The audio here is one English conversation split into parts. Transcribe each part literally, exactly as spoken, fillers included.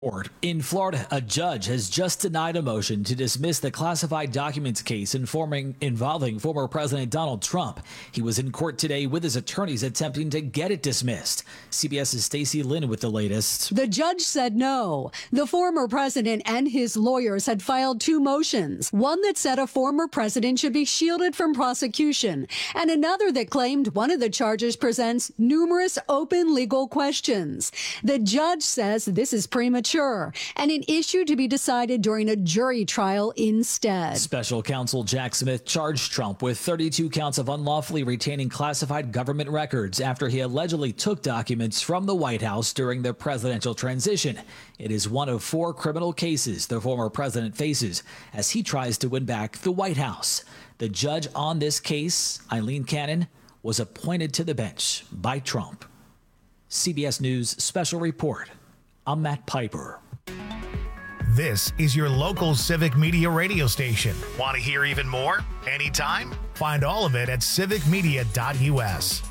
In Florida, a judge has just denied a motion to dismiss the classified documents case informing, involving former President Donald Trump. He was in court today with his attorneys attempting to get it dismissed. CBS's Stacey Lynn with the latest. The judge said no. The former president and his lawyers had filed two motions, one that said a former president should be shielded from prosecution, and another that claimed one of the charges presents numerous open legal questions. The judge says this is premature and an issue to be decided during a jury trial instead. Special counsel Jack Smith charged Trump with thirty-two counts of unlawfully retaining classified government records after he allegedly took documents from the White House during the presidential transition. It is one of four criminal cases the former president faces as he tries to win back the White House. The judge on this case, Eileen Cannon, was appointed to the bench by Trump. C B S News Special Report. I'm Matt Piper. This is your local Civic Media radio station. Want to hear even more? Anytime? Find all of it at civic media dot u s.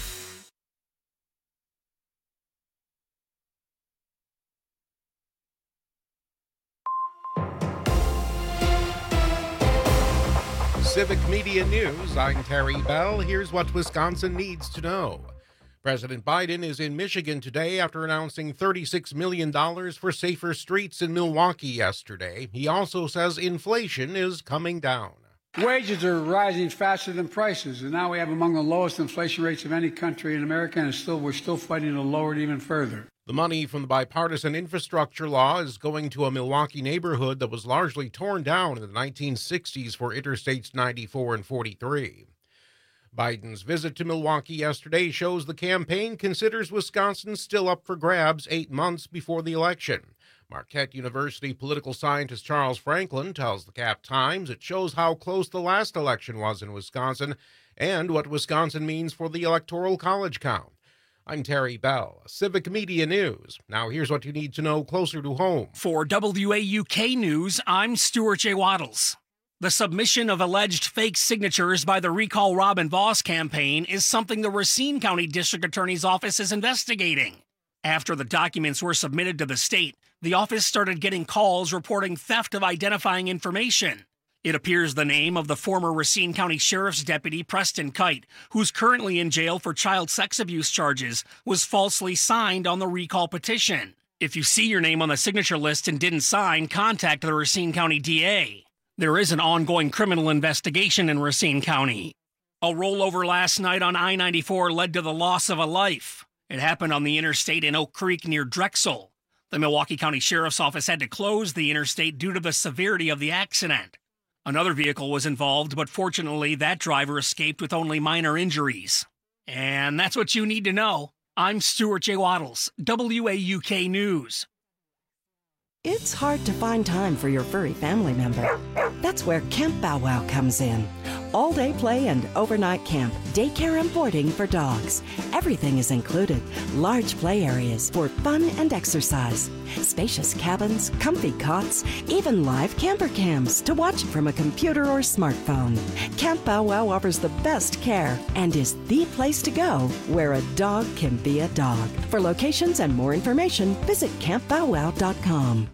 Civic Media News, I'm Terry Bell. Here's what Wisconsin needs to know. President Biden is in Michigan today after announcing thirty-six million dollars for safer streets in Milwaukee yesterday. He also says inflation is coming down. Wages are rising faster than prices, and now we have among the lowest inflation rates of any country in America, and still we're still fighting to lower it even further. The money from the bipartisan infrastructure law is going to a Milwaukee neighborhood that was largely torn down in the nineteen sixties for Interstates ninety-four and forty-three. Biden's visit to Milwaukee yesterday shows the campaign considers Wisconsin still up for grabs eight months before the election. Marquette University political scientist Charles Franklin tells the Cap Times it shows how close the last election was in Wisconsin and what Wisconsin means for the Electoral College count. I'm Terry Bell, Civic Media News. Now here's what you need to know closer to home. For W A U K News, I'm Stuart J. Waddles. The submission of alleged fake signatures by the Recall Robin Voss campaign is something the Racine County District Attorney's Office is investigating. After the documents were submitted to the state, the office started getting calls reporting theft of identifying information. It appears the name of the former Racine County Sheriff's Deputy Preston Kite, who's currently in jail for child sex abuse charges, was falsely signed on the recall petition. If you see your name on the signature list and didn't sign, contact the Racine County D A. There is an ongoing criminal investigation in Racine County. A rollover last night on I ninety-four led to the loss of a life. It happened on the interstate in Oak Creek near Drexel. The Milwaukee County Sheriff's Office had to close the interstate due to the severity of the accident. Another vehicle was involved, but fortunately that driver escaped with only minor injuries. And that's what you need to know. I'm Stuart J. Waddles, W A U K News. It's hard to find time for your furry family member. That's where Camp Bow Wow comes in. All-day play and overnight camp, daycare and boarding for dogs. Everything is included. Large play areas for fun and exercise. Spacious cabins, comfy cots, even live camper cams to watch from a computer or smartphone. Camp Bow Wow offers the best care and is the place to go where a dog can be a dog. For locations and more information, visit camp bow wow dot com.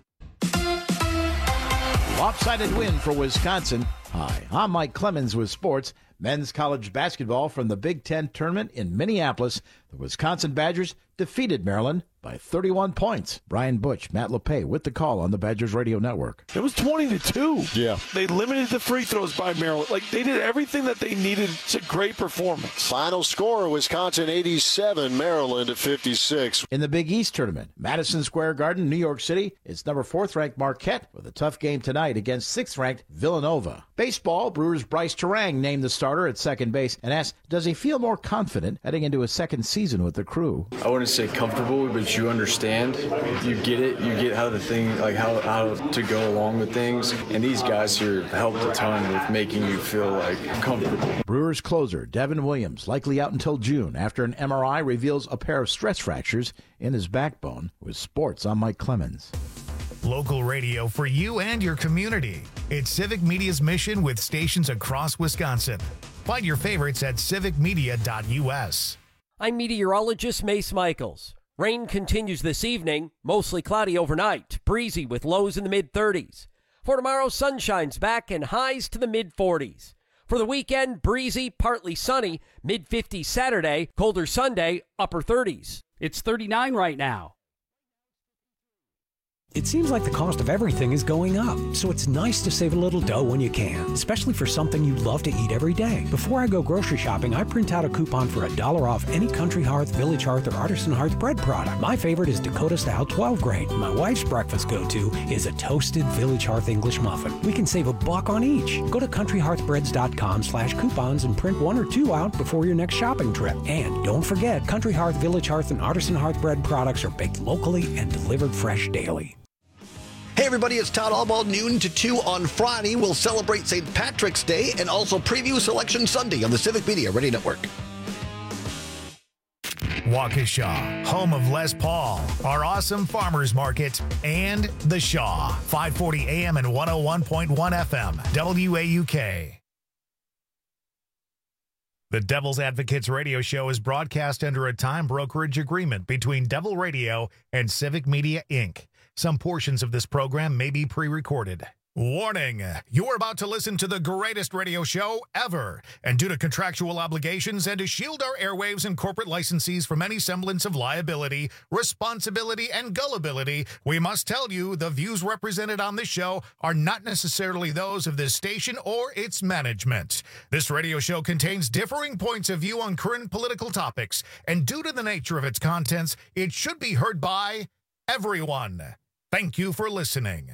Lopsided win for Wisconsin. Hi, I'm Mike Clemens with sports. Men's college basketball from the Big Ten tournament in Minneapolis. The Wisconsin Badgers defeated Maryland by thirty-one points. Brian Butch, Matt LePay with the call on the Badgers Radio Network. It was twenty to two. Yeah. They limited the free throws by Maryland. Like, they did everything that they needed. It's a great performance. Final score, Wisconsin eighty-seven, Maryland fifty-six. In the Big East tournament, Madison Square Garden, New York City, it's number fourth-ranked Marquette with a tough game tonight against sixth-ranked Villanova. Baseball, Brewers' Bryce Terang named the starter at second base and asked, does he feel more confident heading into his second season with the Crew? I wouldn't say comfortable, but you understand. You get it. You get how the thing, like how, how to go along with things. And these guys here helped a ton with making you feel like comfortable. Brewers closer Devin Williams likely out until June after an M R I reveals a pair of stress fractures in his backbone. With sports, I'm Mike Clemens. Local radio for you and your community. It's Civic Media's mission with stations across Wisconsin. Find your favorites at civic media dot u s. I'm meteorologist Mace Michaels. Rain continues this evening, mostly cloudy overnight, breezy with lows in the mid-thirties. For tomorrow, sunshine's back and highs to the mid-forties. For the weekend, breezy, partly sunny, mid-fifties Saturday, colder Sunday, upper thirties. It's thirty-nine right now. It seems like the cost of everything is going up, so it's nice to save a little dough when you can, especially for something you love to eat every day. Before I go grocery shopping, I print out a coupon for a dollar off any Country Hearth, Village Hearth, or Artisan Hearth bread product. My favorite is Dakota Style twelve grain. My wife's breakfast go-to is a toasted Village Hearth English muffin. We can save a buck on each. Go to country hearth breads dot com slash coupons and print one or two out before your next shopping trip. And don't forget, Country Hearth, Village Hearth, and Artisan Hearth bread products are baked locally and delivered fresh daily. Hey everybody, it's Todd Albaugh, noon to two on Friday. We'll celebrate Saint Patrick's Day and also preview Selection Sunday on the Civic Media Radio Network. Waukesha, home of Les Paul, our awesome farmers market, and The Shaw, five forty A M and one oh one point one F M, W A U K. The Devil's Advocates radio show is broadcast under a time brokerage agreement between Devil Radio and Civic Media, Incorporated. Some portions of this program may be pre-recorded. Warning, you're about to listen to the greatest radio show ever. And due to contractual obligations and to shield our airwaves and corporate licensees from any semblance of liability, responsibility, and gullibility, we must tell you the views represented on this show are not necessarily those of this station or its management. This radio show contains differing points of view on current political topics, and due to the nature of its contents, it should be heard by everyone. Thank you for listening.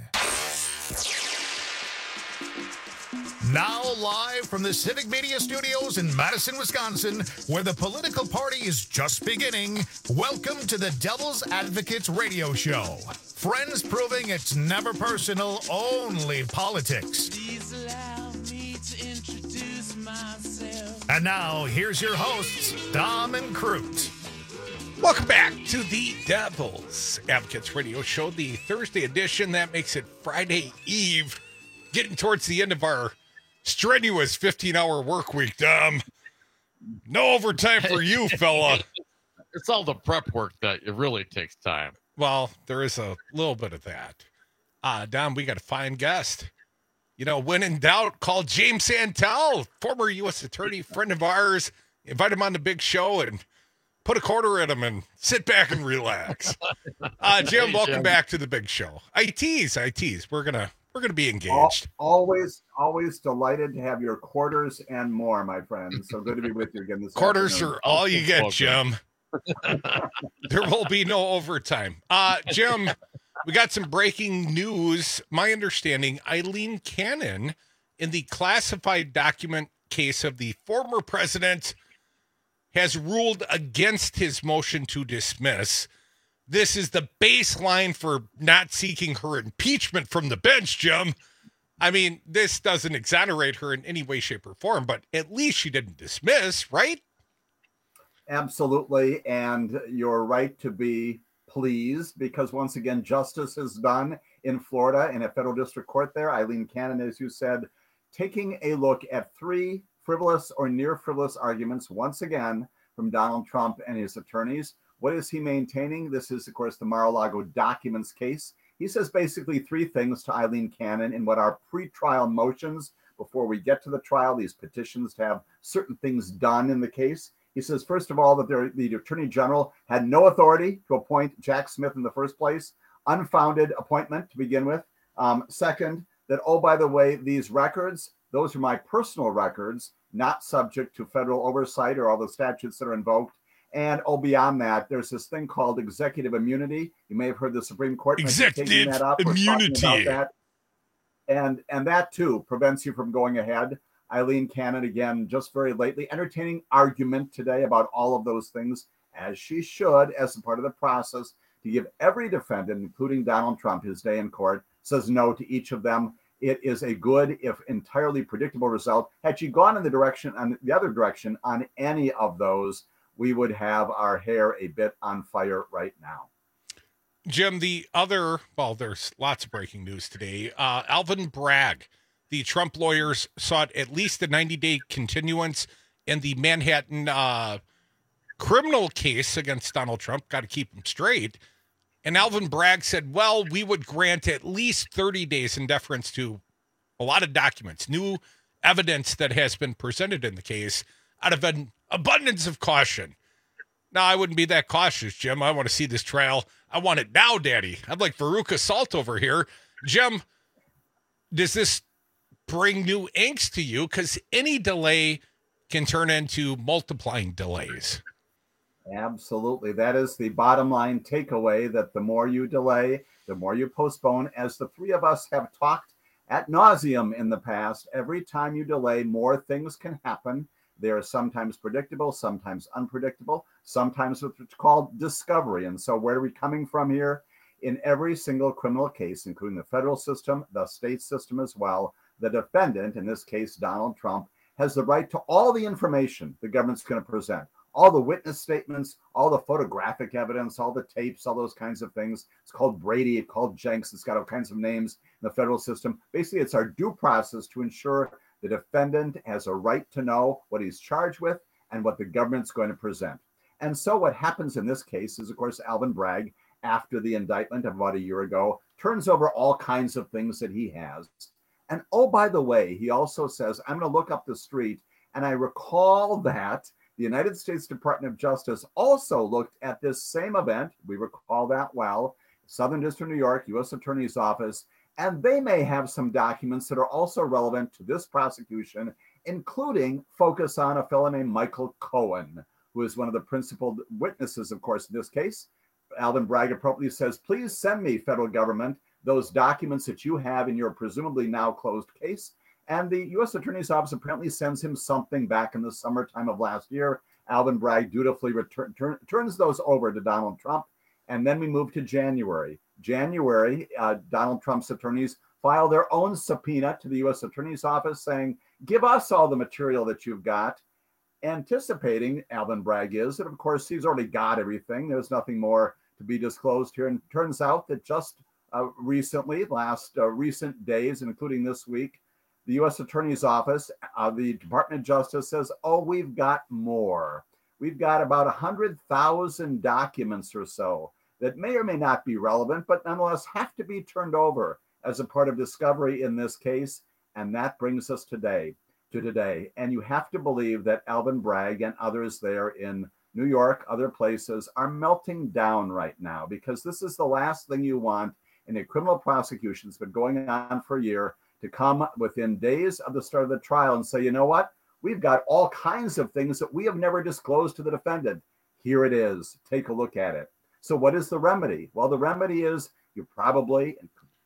Now live from the Civic Media Studios in Madison, Wisconsin, where the political party is just beginning, welcome to the Devil's Advocates radio show. Friends proving it's never personal, only politics. Please allow me to introduce myself. And now, here's your hosts, Dom and Crute. Welcome back to the Devil's Advocates radio show, the Thursday edition. That makes it Friday Eve, getting towards the end of our strenuous fifteen-hour work week, Dom. No overtime for you, fella. It's all the prep work that it really takes time. Well, there is a little bit of that. Uh, Dom, we got a fine guest. You know, when in doubt, call James Santel, former U S attorney, friend of ours. Invite him on the big show and put a quarter in him and sit back and relax. Uh, Jim, hey, welcome Jim. back to the big show. I tease, I tease. We're gonna we're gonna be engaged. Always, always delighted to have your quarters and more, my friend. So good to be with you again this quarters afternoon. are all you get, Jim. There will be no overtime. Uh, Jim, we got some breaking news. My understanding, Eileen Cannon, in the classified document case of the former president, has ruled against his motion to dismiss. This is the baseline for not seeking her impeachment from the bench, Jim. I mean, this doesn't exonerate her in any way, shape, or form, but at least she didn't dismiss, right? Absolutely, and you're right to be pleased because, once again, justice is done in Florida in a federal district court there. Eileen Cannon, as you said, taking a look at three frivolous or near frivolous arguments, once again, from Donald Trump and his attorneys. What is he maintaining? This is, of course, the Mar-a-Lago documents case. He says basically three things to Eileen Cannon in what are pretrial motions before we get to the trial, these petitions to have certain things done in the case. He says, first of all, that the Attorney General had no authority to appoint Jack Smith in the first place, unfounded appointment to begin with. Um, second, that, oh, by the way, these records, those are my personal records, not subject to federal oversight or all the statutes that are invoked. And, oh, beyond that, there's this thing called executive immunity. You may have heard the Supreme Court executive that up. immunity. About that. And, and that, too, prevents you from going ahead. Eileen Cannon, again, just very lately, entertaining argument today about all of those things, as she should, as a part of the process, to give every defendant, including Donald Trump, his day in court, says no to each of them. It is a good, if entirely predictable result. Had she gone in the direction, on the other direction, on any of those, we would have our hair a bit on fire right now. Jim, the other, well, there's lots of breaking news today. Uh, Alvin Bragg, the Trump lawyers sought at least a ninety-day continuance in the Manhattan uh, criminal case against Donald Trump. Got to keep him straight. And Alvin Bragg said, well, we would grant at least thirty days in deference to a lot of documents, new evidence that has been presented in the case out of an abundance of caution. Now, I wouldn't be that cautious, Jim. I want to see this trial. I want it now, Daddy. I'm like Veruca Salt over here. Jim, does this bring new angst to you? Because any delay can turn into multiplying delays. Absolutely. That is the bottom line takeaway, that the more you delay, the more you postpone. As the three of us have talked ad nauseum in the past, every time you delay, more things can happen. They are sometimes predictable, sometimes unpredictable, sometimes what's called discovery. And so where are we coming from here? In every single criminal case, including the federal system, the state system as well, the defendant, in this case, Donald Trump, has the right to all the information the government's going to present, all the witness statements, all the photographic evidence, all the tapes, all those kinds of things. It's called Brady, it's called Jenks, it's got all kinds of names in the federal system. Basically, it's our due process to ensure the defendant has a right to know what he's charged with and what the government's going to present. And so what happens in this case is, of course, Alvin Bragg, after the indictment of about a year ago, turns over all kinds of things that he has. And oh, by the way, he also says, I'm going to look up the street. And I recall that the United States Department of Justice also looked at this same event. We recall that well. Southern District of New York, U S Attorney's Office. And they may have some documents that are also relevant to this prosecution, including focus on a fellow named Michael Cohen, who is one of the principal witnesses, of course, in this case. Alvin Bragg appropriately says, please send me, federal government, those documents that you have in your presumably now closed case. And the U S Attorney's Office apparently sends him something back in the summertime of last year. Alvin Bragg dutifully return, turn, turns those over to Donald Trump. And then we move to January. January, uh, Donald Trump's attorneys file their own subpoena to the U S Attorney's Office saying, give us all the material that you've got, anticipating, Alvin Bragg is, that of course he's already got everything. There's nothing more to be disclosed here. And it turns out that just uh, recently, last uh, recent days, including this week, the U S Attorney's Office, uh, the Department of Justice says, oh, we've got more. We've got about one hundred thousand documents or so that may or may not be relevant, but nonetheless have to be turned over as a part of discovery in this case. And that brings us today to today. And you have to believe that Alvin Bragg and others there in New York, other places, are melting down right now, because this is the last thing you want in a criminal prosecution that's been going on for a year, to come within days of the start of the trial and say, you know what? We've got all kinds of things that we have never disclosed to the defendant. Here it is. Take a look at it. So what is the remedy? Well, the remedy is you probably,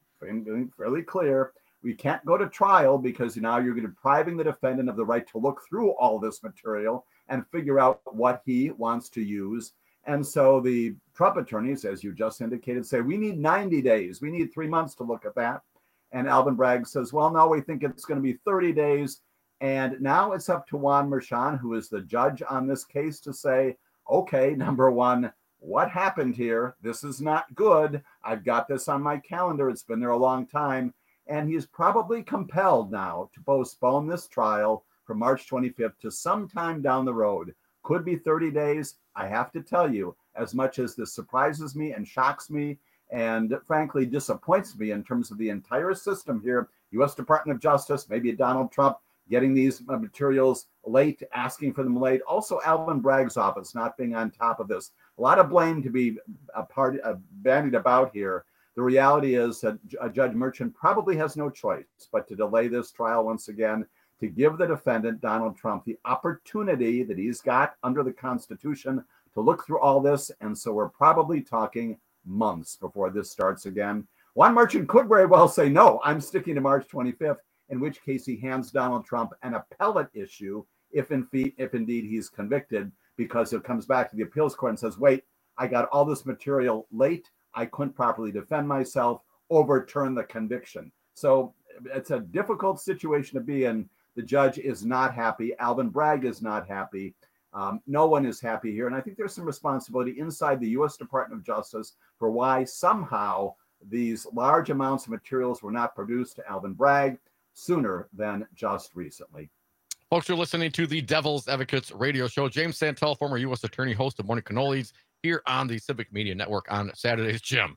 and fairly clear, we can't go to trial because now you're depriving the defendant of the right to look through all this material and figure out what he wants to use. And so the Trump attorneys, as you just indicated, say, we need ninety days. We need three months to look at that. And Alvin Bragg says, well, no, we think it's going to be thirty days. And now it's up to Juan Merchan, who is the judge on this case, to say, okay, number one, what happened here? This is not good. I've got this on my calendar. It's been there a long time. And he's probably compelled now to postpone this trial from March twenty-fifth to sometime down the road. Could be thirty days. I have to tell you, as much as this surprises me and shocks me and frankly disappoints me in terms of the entire system here, U S Department of Justice, maybe Donald Trump getting these materials late, asking for them late. Also, Alvin Bragg's office not being on top of this. A lot of blame to be a part, uh, bandied about here. The reality is that uh, Judge Merchan probably has no choice but to delay this trial once again, to give the defendant, Donald Trump, the opportunity that he's got under the Constitution to look through all this. And so we're probably talking months before this starts again. Juan Merchan could very well say, no, I'm sticking to March twenty-fifth, in which case he hands Donald Trump an appellate issue if, in fe- if indeed he's convicted, because it comes back to the appeals court and says, wait, I got all this material late. I couldn't properly defend myself, overturn the conviction. So it's a difficult situation to be in. The judge is not happy. Alvin Bragg is not happy. Um, no one is happy here. And I think there's some responsibility inside the U S Department of Justice for why somehow these large amounts of materials were not produced to Alvin Bragg sooner than just recently. Folks, you're listening to the Devil's Advocates radio show. James Santel, former U S attorney, host of Morning Cannolis, here on the Civic Media Network on Saturdays. Jim,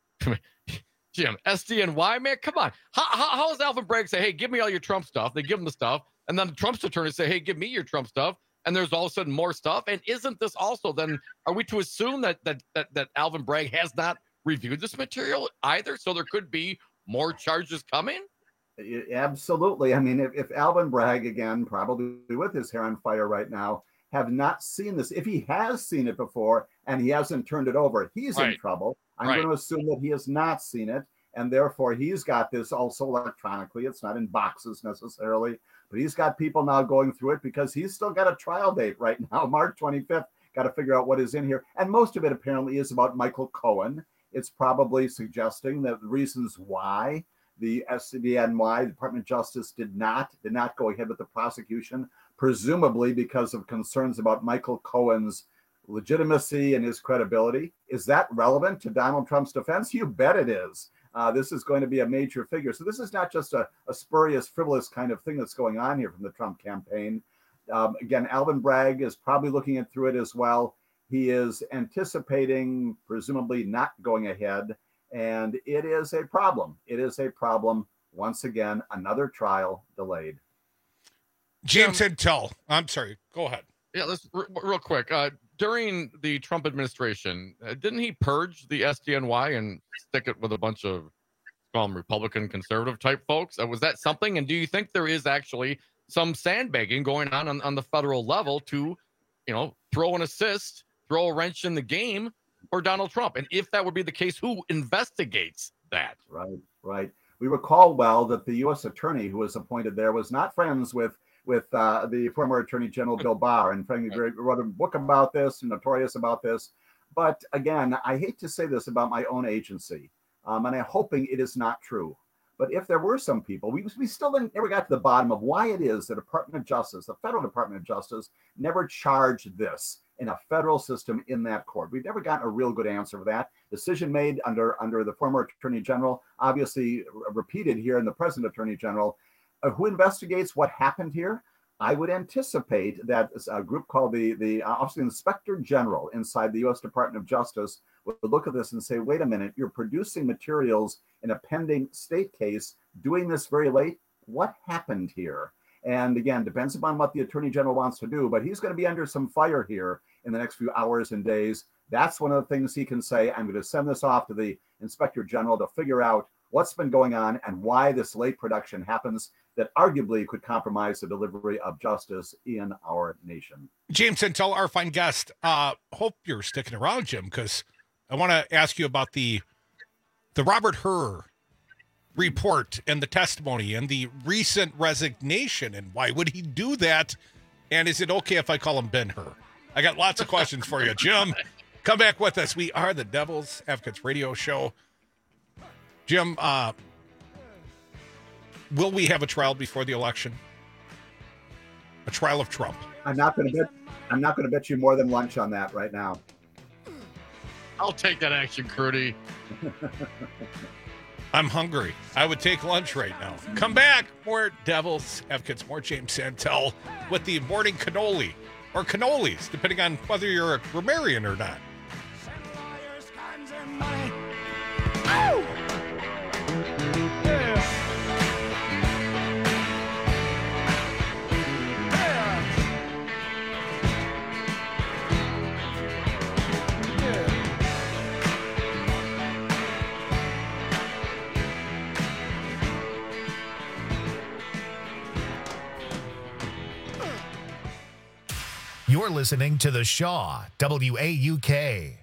Jim, S D N Y, man, come on. How, how, how does Alvin Bragg say, hey, give me all your Trump stuff? They give him the stuff. And then Trump's attorneys say, hey, give me your Trump stuff. And there's all of a sudden more stuff. And isn't this also then, are we to assume that that that, that Alvin Bragg has not reviewed this material either? So there could be more charges coming? Absolutely. I mean, if, if Alvin Bragg, again, probably with his hair on fire right now, have not seen this, if he has seen it before and he hasn't turned it over, he's right. in trouble. I'm right. going to assume that he has not seen it, and therefore he's got this also electronically. It's not in boxes necessarily, but he's got people now going through it because he's still got a trial date right now, March twenty-fifth. Got to figure out what is in here. And most of it apparently is about Michael Cohen. It's probably suggesting that the reasons why the S D N Y, the Department of Justice, did not did not go ahead with the prosecution, presumably because of concerns about Michael Cohen's legitimacy and his credibility. Is that relevant to Donald Trump's defense? You bet it is. Uh, this is going to be a major figure. So this is not just a, a spurious, frivolous kind of thing that's going on here from the Trump campaign. Um, again, Alvin Bragg is probably looking at through it as well. He is anticipating, presumably not going ahead. And it is a problem. It is a problem. Once again, another trial delayed. James Santel. I'm sorry. Go ahead. Yeah, let's r- real quick. Uh, during the Trump administration, uh, didn't he purge the S D N Y and stick it with a bunch of, call them Republican conservative type folks? Uh, was that something? And do you think there is actually some sandbagging going on, on on the federal level to, you know, throw an assist, throw a wrench in the game for Donald Trump? And if that would be the case, who investigates that? Right, right. We recall well that the U S attorney who was appointed there was not friends with with uh, the former Attorney General Bill Barr, and frankly, wrote a book about this, and notorious about this. But again, I hate to say this about my own agency, um, and I'm hoping it is not true. But if there were some people, we, we still never got to the bottom of why it is the Department of Justice, the federal Department of Justice, never charged this in a federal system in that court. We've never gotten a real good answer for that. Decision made under, under the former Attorney General, obviously repeated here in the present Attorney General. Uh, who investigates what happened here? I would anticipate that a group called the, the uh, Office of the Inspector General inside the U S Department of Justice would look at this and say, wait a minute, you're producing materials in a pending state case, doing this very late. What happened here? And again, depends upon what the Attorney General wants to do, but he's going to be under some fire here in the next few hours and days. That's one of the things he can say. I'm going to send this off to the Inspector General to figure out what's been going on and why this late production happens that arguably could compromise the delivery of justice in our nation. James Santel, our fine guest. Uh, hope you're sticking around, Jim, because I want to ask you about the the Robert Hur report and the testimony and the recent resignation, and why would he do that? And is it okay if I call him Ben-Hur? I got lots of questions for you, Jim. Come back with us. We are the Devil's Advocates radio show. Jim, uh, will we have a trial before the election? A trial of Trump? I'm not going to bet. I'm not going to bet you more than lunch on that right now. I'll take that action, Crudy. I'm hungry. I would take lunch right now. Come back. More Devil's Advocates, more James Santel with the morning cannoli or cannolis, depending on whether you're a grammarian or not. Oh! You're listening to The Shaw, W A U K.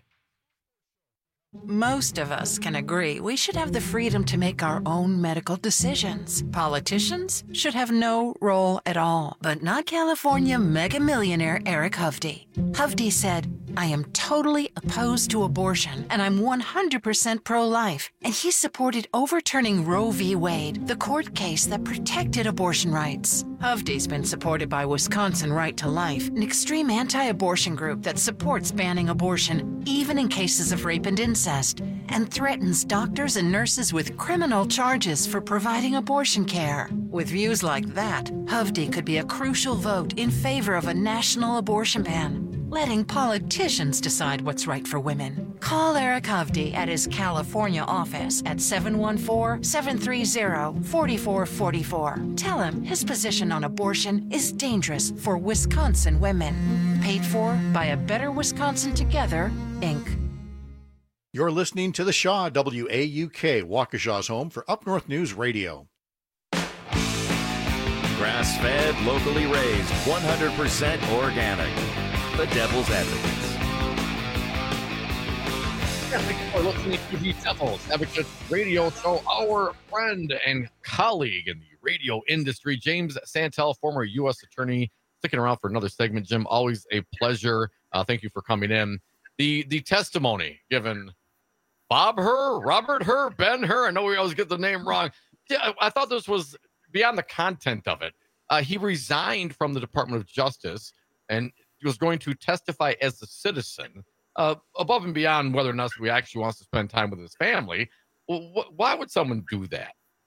Most of us can agree we should have the freedom to make our own medical decisions. Politicians should have no role at all, but not California mega millionaire Eric Hovde. Hovde said, I am totally opposed to abortion, and I'm one hundred percent pro-life. And he supported overturning Roe v. Wade, the court case that protected abortion rights. Hovde's been supported by Wisconsin Right to Life, an extreme anti-abortion group that supports banning abortion, even in cases of rape and incest, and threatens doctors and nurses with criminal charges for providing abortion care. With views like that, Hovde could be a crucial vote in favor of a national abortion ban, letting politicians decide what's right for women. Call Eric Hovde at his California office at seven one four, seven three zero, four four four four. Tell him his position on abortion is dangerous for Wisconsin women. Paid for by A Better Wisconsin Together, Incorporated. You're listening to The Shaw, W A U K, Waukesha's home for Up North News Radio. Grass-fed, locally raised, one hundred percent organic. The Devil's Advocates. Thank you for listening to the Devil's Advocates radio show. Our friend and colleague in the radio industry, James Santel, former U S attorney, sticking around for another segment. Jim, always a pleasure. Uh, thank you for coming in. The the testimony given Bob Hur, Robert Hur, Ben Hur. I know we always get the name wrong. Yeah, I, I thought this was beyond the content of it. Uh, he resigned from the Department of Justice and he was going to testify as a citizen, uh, above and beyond whether or not he actually wants to spend time with his family. Well, wh- why would someone do that?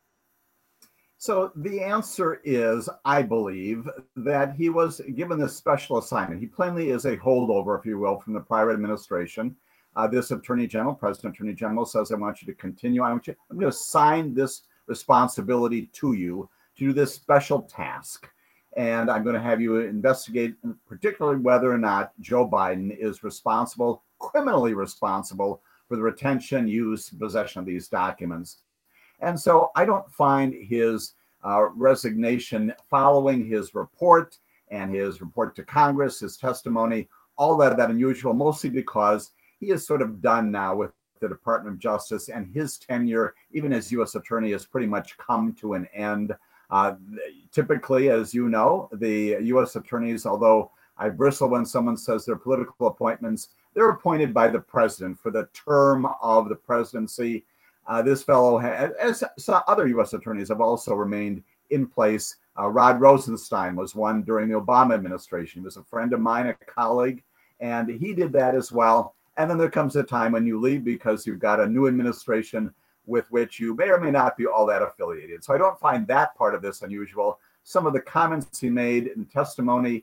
So the answer is, I believe, that he was given this special assignment. He plainly is a holdover, if you will, from the prior administration. Uh, this Attorney General, President Attorney General, says, I want you to continue. I want you, I'm going to assign this responsibility to you to do this special task. And I'm going to have you investigate particularly whether or not Joe Biden is responsible, criminally responsible, for the retention, use, possession of these documents. And so I don't find his uh, resignation following his report and his report to Congress, his testimony, all that, that unusual, mostly because he is sort of done now with the Department of Justice, and his tenure, even as U S attorney, has pretty much come to an end. Uh, typically, as you know, the U S attorneys, although I bristle when someone says they're political appointments, they're appointed by the president for the term of the presidency. Uh, this fellow, has, as some other U S attorneys, have also remained in place. Uh, Rod Rosenstein was one during the Obama administration. He was a friend of mine, a colleague, and he did that as well. And then there comes a time when you leave because you've got a new administration with which you may or may not be all that affiliated. So I don't find that part of this unusual. Some of the comments he made in testimony,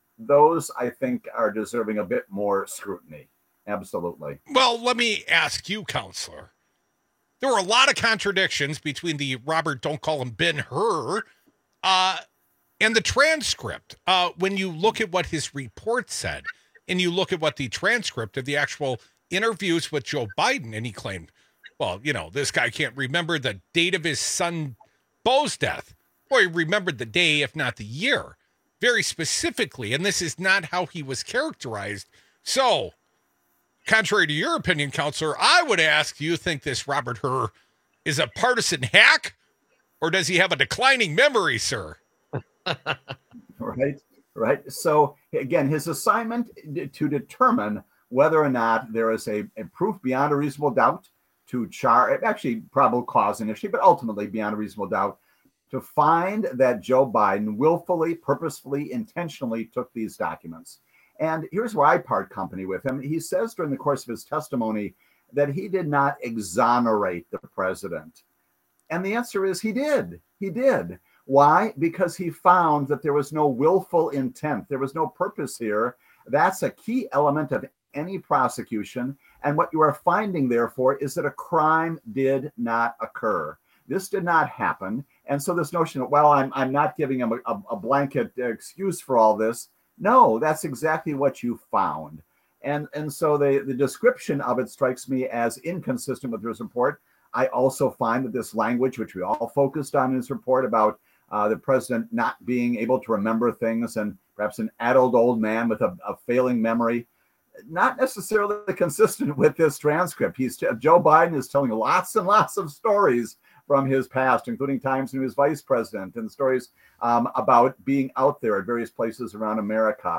those I think are deserving a bit more scrutiny. Absolutely. Well, let me ask you, Counselor. There were a lot of contradictions between the Robert, don't call him Ben Hur, uh, and the transcript. Uh, when you look at what his report said, and you look at what the transcript of the actual interviews with Joe Biden, and he claimed, well, you know, this guy can't remember the date of his son Beau's death. Boy, he remembered the day, if not the year, very specifically, and this is not how he was characterized. So, contrary to your opinion, Counselor, I would ask, do you think this Robert Hur is a partisan hack, or does he have a declining memory, sir? Right, right. So, again, his assignment to determine whether or not there is a, a proof beyond a reasonable doubt to charge, actually probable cause initially, but ultimately beyond a reasonable doubt, to find that Joe Biden willfully, purposefully, intentionally took these documents. And here's where I part company with him. He says during the course of his testimony that he did not exonerate the president. And the answer is he did. He did. Why? Because he found that there was no willful intent. There was no purpose here. That's a key element of any prosecution. And what you are finding, therefore, is that a crime did not occur. This did not happen. And so this notion that, well, I'm, I'm not giving him a, a blanket excuse for all this. No, that's exactly what you found. And, and so the, the description of it strikes me as inconsistent with his report. I also find that this language, which we all focused on in his report about uh, the president not being able to remember things and perhaps an addled old man with a, a failing memory, not necessarily consistent with this transcript. He's Joe Biden is telling lots and lots of stories from his past, including times when he was vice president, and stories um, about being out there at various places around America.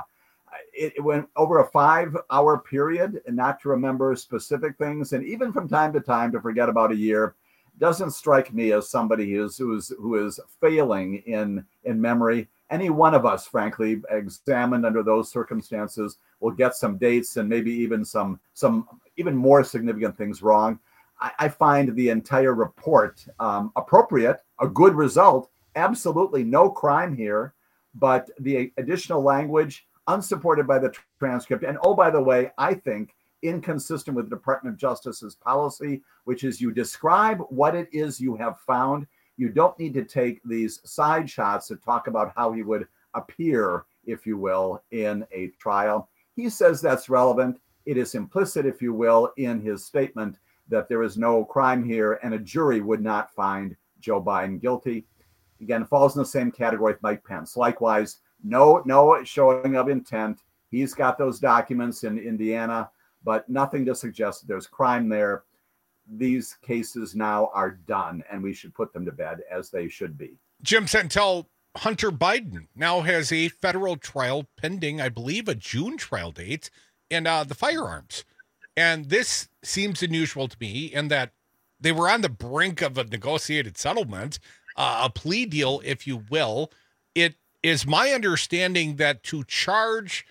It, it went over a five-hour period, and not to remember specific things, and even from time to time to forget about a year, doesn't strike me as somebody who is who is, who is failing in in memory. Any one of us, frankly, examined under those circumstances, will get some dates and maybe even some some even more significant things wrong. I, I find the entire report um, appropriate, a good result, absolutely no crime here, but the additional language unsupported by the transcript. And oh, by the way, I think inconsistent with the Department of Justice's policy, which is you describe what it is you have found. You don't need to take these side shots to talk about how he would appear, if you will, in a trial. He says that's relevant. It is implicit, if you will, in his statement that there is no crime here and a jury would not find Joe Biden guilty. Again, falls in the same category with Mike Pence. Likewise, no, no showing of intent. He's got those documents in Indiana, but nothing to suggest that there's crime there. These cases now are done, and we should put them to bed as they should be. Jim Santel, Hunter Biden now has a federal trial pending, I believe a June trial date, in uh, the firearms. And this seems unusual to me in that they were on the brink of a negotiated settlement, uh, a plea deal, if you will. It is my understanding that to charge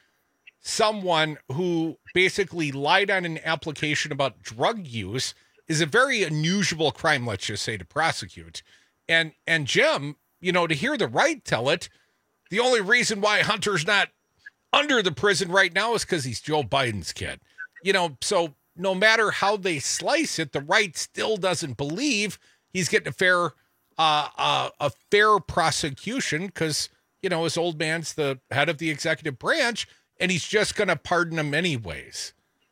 someone who basically lied on an application about drug use is a very unusual crime, let's just say, to prosecute. And and Jim, you know, to hear the right tell it, the only reason why Hunter's not under the prison right now is because he's Joe Biden's kid. You know, so no matter how they slice it, the right still doesn't believe he's getting a fair uh, uh, a fair prosecution because, you know, his old man's the head of the executive branch, and he's just going to pardon him anyways.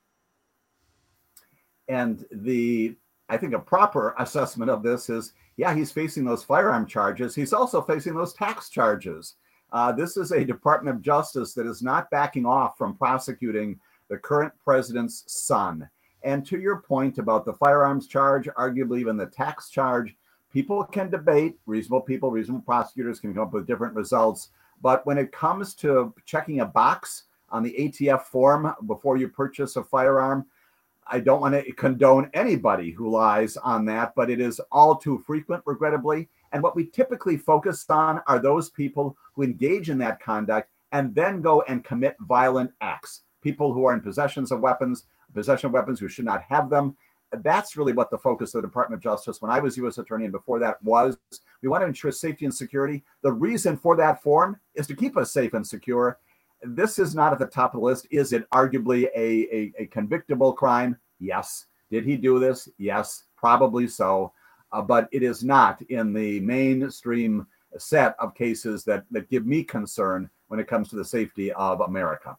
And the, I think a proper assessment of this is, yeah, he's facing those firearm charges. He's also facing those tax charges. Uh, this is a Department of Justice that is not backing off from prosecuting the current president's son. And to your point about the firearms charge, arguably even the tax charge, people can debate, reasonable people, reasonable prosecutors can come up with different results. But when it comes to checking a box on the A T F form before you purchase a firearm, I don't want to condone anybody who lies on that, but it is all too frequent, regrettably. And what we typically focus on are those people who engage in that conduct and then go and commit violent acts. People who are in possession of weapons, possession of weapons who should not have them. That's really what the focus of the Department of Justice, when I was U S attorney and before that, was. We want to ensure safety and security. The reason for that form is to keep us safe and secure. This is not at the top of the list. Is it arguably a, a, a convictable crime? Yes. Did he do this? Yes, probably so. Uh, but it is not in the mainstream set of cases that, that give me concern when it comes to the safety of America.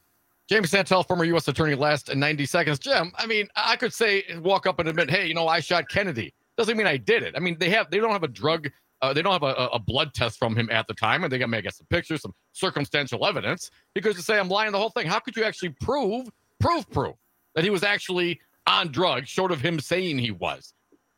James Santel, former U S attorney, last ninety seconds. Jim, I mean, I could say, walk up and admit, hey, you know, I shot Kennedy. Doesn't mean I did it. I mean, they have, they don't have a drug, uh, they don't have a, a blood test from him at the time, and they got, I guess, some pictures, some circumstantial evidence. Because to say I'm lying the whole thing, how could you actually prove, prove, prove that he was actually on drugs, short of him saying he was?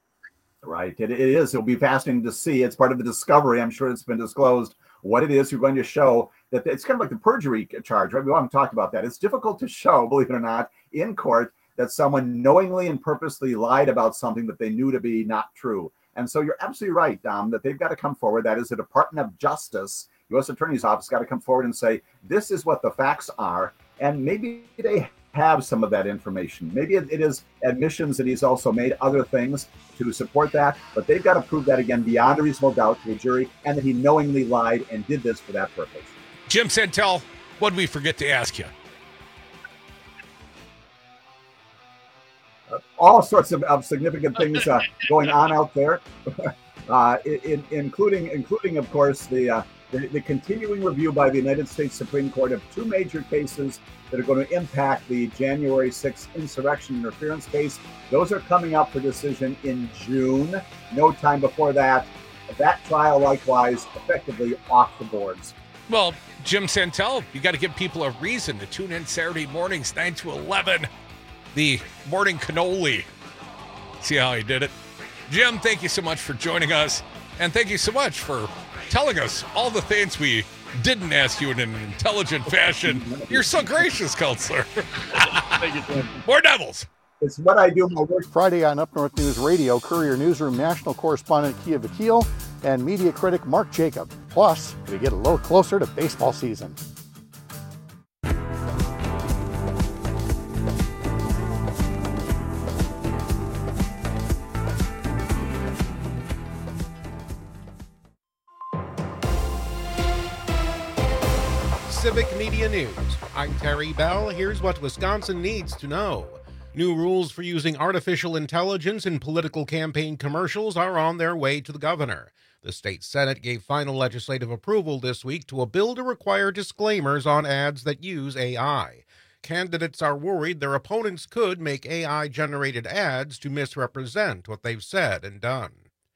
Right. It, it is. It'll be fascinating to see. It's part of the discovery. I'm sure it's been disclosed what it is you're going to show. That it's kind of like the perjury charge, right? We haven't talked about that. It's difficult to show, believe it or not, in court that someone knowingly and purposely lied about something that they knew to be not true. And so you're absolutely right, Dom, that they've got to come forward. That is the Department of Justice, U S Attorney's Office, got to come forward and say, this is what the facts are. And maybe they have some of that information. Maybe it, it is admissions that he's also made other things to support that, but they've got to prove that again beyond a reasonable doubt to a jury, and that he knowingly lied and did this for that purpose. Jim Santel, what did we forget to ask you? Uh, all sorts of, of significant things uh, going on out there, uh, in, including, including, of course, the, uh, the the continuing review by the United States Supreme Court of two major cases that are going to impact the January sixth insurrection interference case. Those are coming up for decision in June. No time before that. That trial, likewise, effectively off the boards. Well, Jim Santel, you got to give people a reason to tune in Saturday mornings, nine to eleven, the Morning Cannoli. See how he did it? Jim, thank you so much for joining us. And thank you so much for telling us all the things we didn't ask you in an intelligent fashion. You're so gracious, Counselor. More Devils. It's what I do my work. Friday on Up North News Radio, Courier Newsroom national correspondent Kia Vakil and media critic Mark Jacob. Plus, we get a little closer to baseball season. Civic Media News. I'm Terry Bell. Here's what Wisconsin needs to know. New rules for using artificial intelligence in political campaign commercials are on their way to the governor. The state Senate gave final legislative approval this week to a bill to require disclaimers on ads that use A I. Candidates are worried their opponents could make A I-generated ads to misrepresent what they've said and done.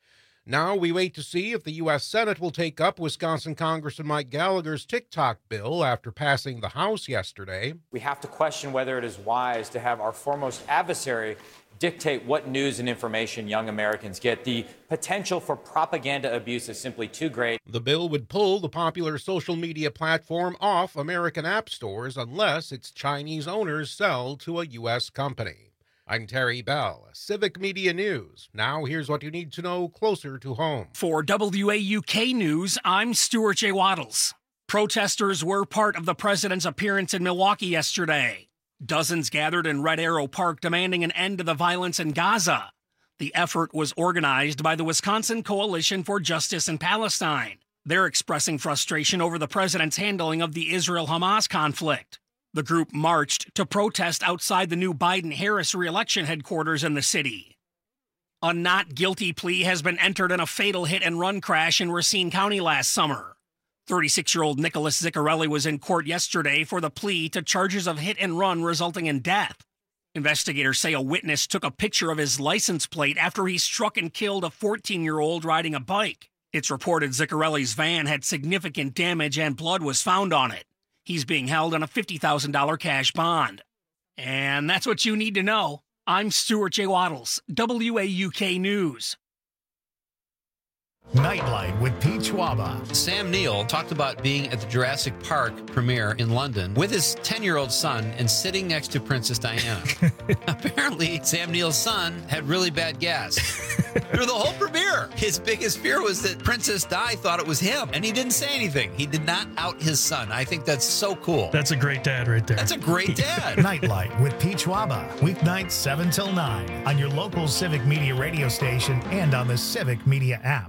Now we wait to see if the U S Senate will take up Wisconsin Congressman Mike Gallagher's TikTok bill after passing the House yesterday. We have to question whether it is wise to have our foremost adversary dictate what news and information young Americans get. The potential for propaganda abuse is simply too great. The bill would pull the popular social media platform off American app stores unless its Chinese owners sell to a U S company. I'm Terry Bell, Civic Media News. Now here's what you need to know closer to home. For W A U K News, I'm Stuart J. Waddles. Protesters were part of the president's appearance in Milwaukee yesterday. Dozens gathered in Red Arrow Park demanding an end to the violence in Gaza. The effort was organized by the Wisconsin Coalition for Justice in Palestine. They're expressing frustration over the president's handling of the Israel-Hamas conflict. The group marched to protest outside the new Biden-Harris re-election headquarters in the city. A not guilty plea has been entered in a fatal hit-and-run crash in Racine County last summer. thirty-six-year-old Nicholas Ziccarelli was in court yesterday for the plea to charges of hit-and-run resulting in death. Investigators say a witness took a picture of his license plate after he struck and killed a fourteen-year-old riding a bike. It's reported Ziccarelli's van had significant damage and blood was found on it. He's being held on a fifty thousand dollars cash bond. And that's what you need to know. I'm Stuart J. Waddles, W A U K News. Nightlight with Pete Schwaba. Sam Neill talked about being at the Jurassic Park premiere in London with his ten-year-old son and sitting next to Princess Diana. Apparently, Sam Neill's son had really bad gas. Through the whole premiere, his biggest fear was that Princess Di thought it was him, and he didn't say anything. He did not out his son. I think that's so cool. That's a great dad right there. That's a great dad. Nightlight with Pete Schwaba. Weeknights seven till nine on your local Civic Media radio station and on the Civic Media app.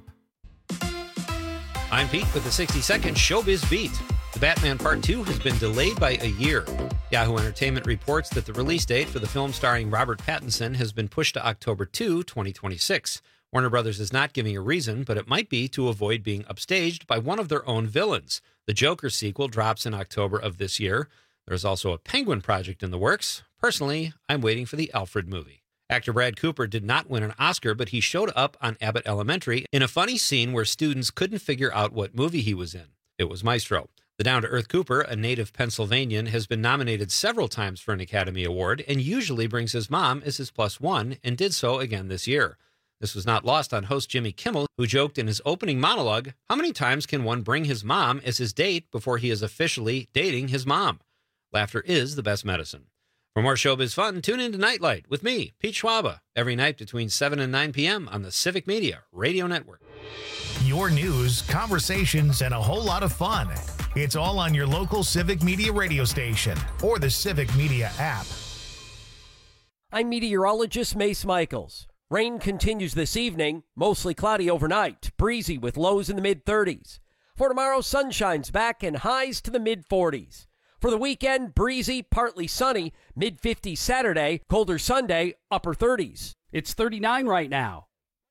I'm Pete with the sixty-second Showbiz Beat. The Batman Part two has been delayed by a year. Yahoo Entertainment reports that the release date for the film starring Robert Pattinson has been pushed to October second, twenty twenty-six. Warner Brothers is not giving a reason, but it might be to avoid being upstaged by one of their own villains. The Joker sequel drops in October of this year. There's also a Penguin project in the works. Personally, I'm waiting for the Alfred movie. Actor Brad Cooper did not win an Oscar, but he showed up on Abbott Elementary in a funny scene where students couldn't figure out what movie he was in. It was Maestro. The down-to-earth Cooper, a native Pennsylvanian, has been nominated several times for an Academy Award and usually brings his mom as his plus one, and did so again this year. This was not lost on host Jimmy Kimmel, who joked in his opening monologue, how many times can one bring his mom as his date before he is officially dating his mom? Laughter is the best medicine. For more showbiz fun, tune in to Nightlight with me, Pete Schwaba, every night between seven and nine p.m. on the Civic Media Radio Network. Your news, conversations, and a whole lot of fun. It's all on your local Civic Media radio station or the Civic Media app. I'm meteorologist Mace Michaels. Rain continues this evening, mostly cloudy overnight, breezy with lows in the mid-thirties. For tomorrow, sunshine's back and highs to the mid-forties. For the weekend, breezy, partly sunny, mid-fifties Saturday, colder Sunday, upper thirties. It's thirty-nine right now.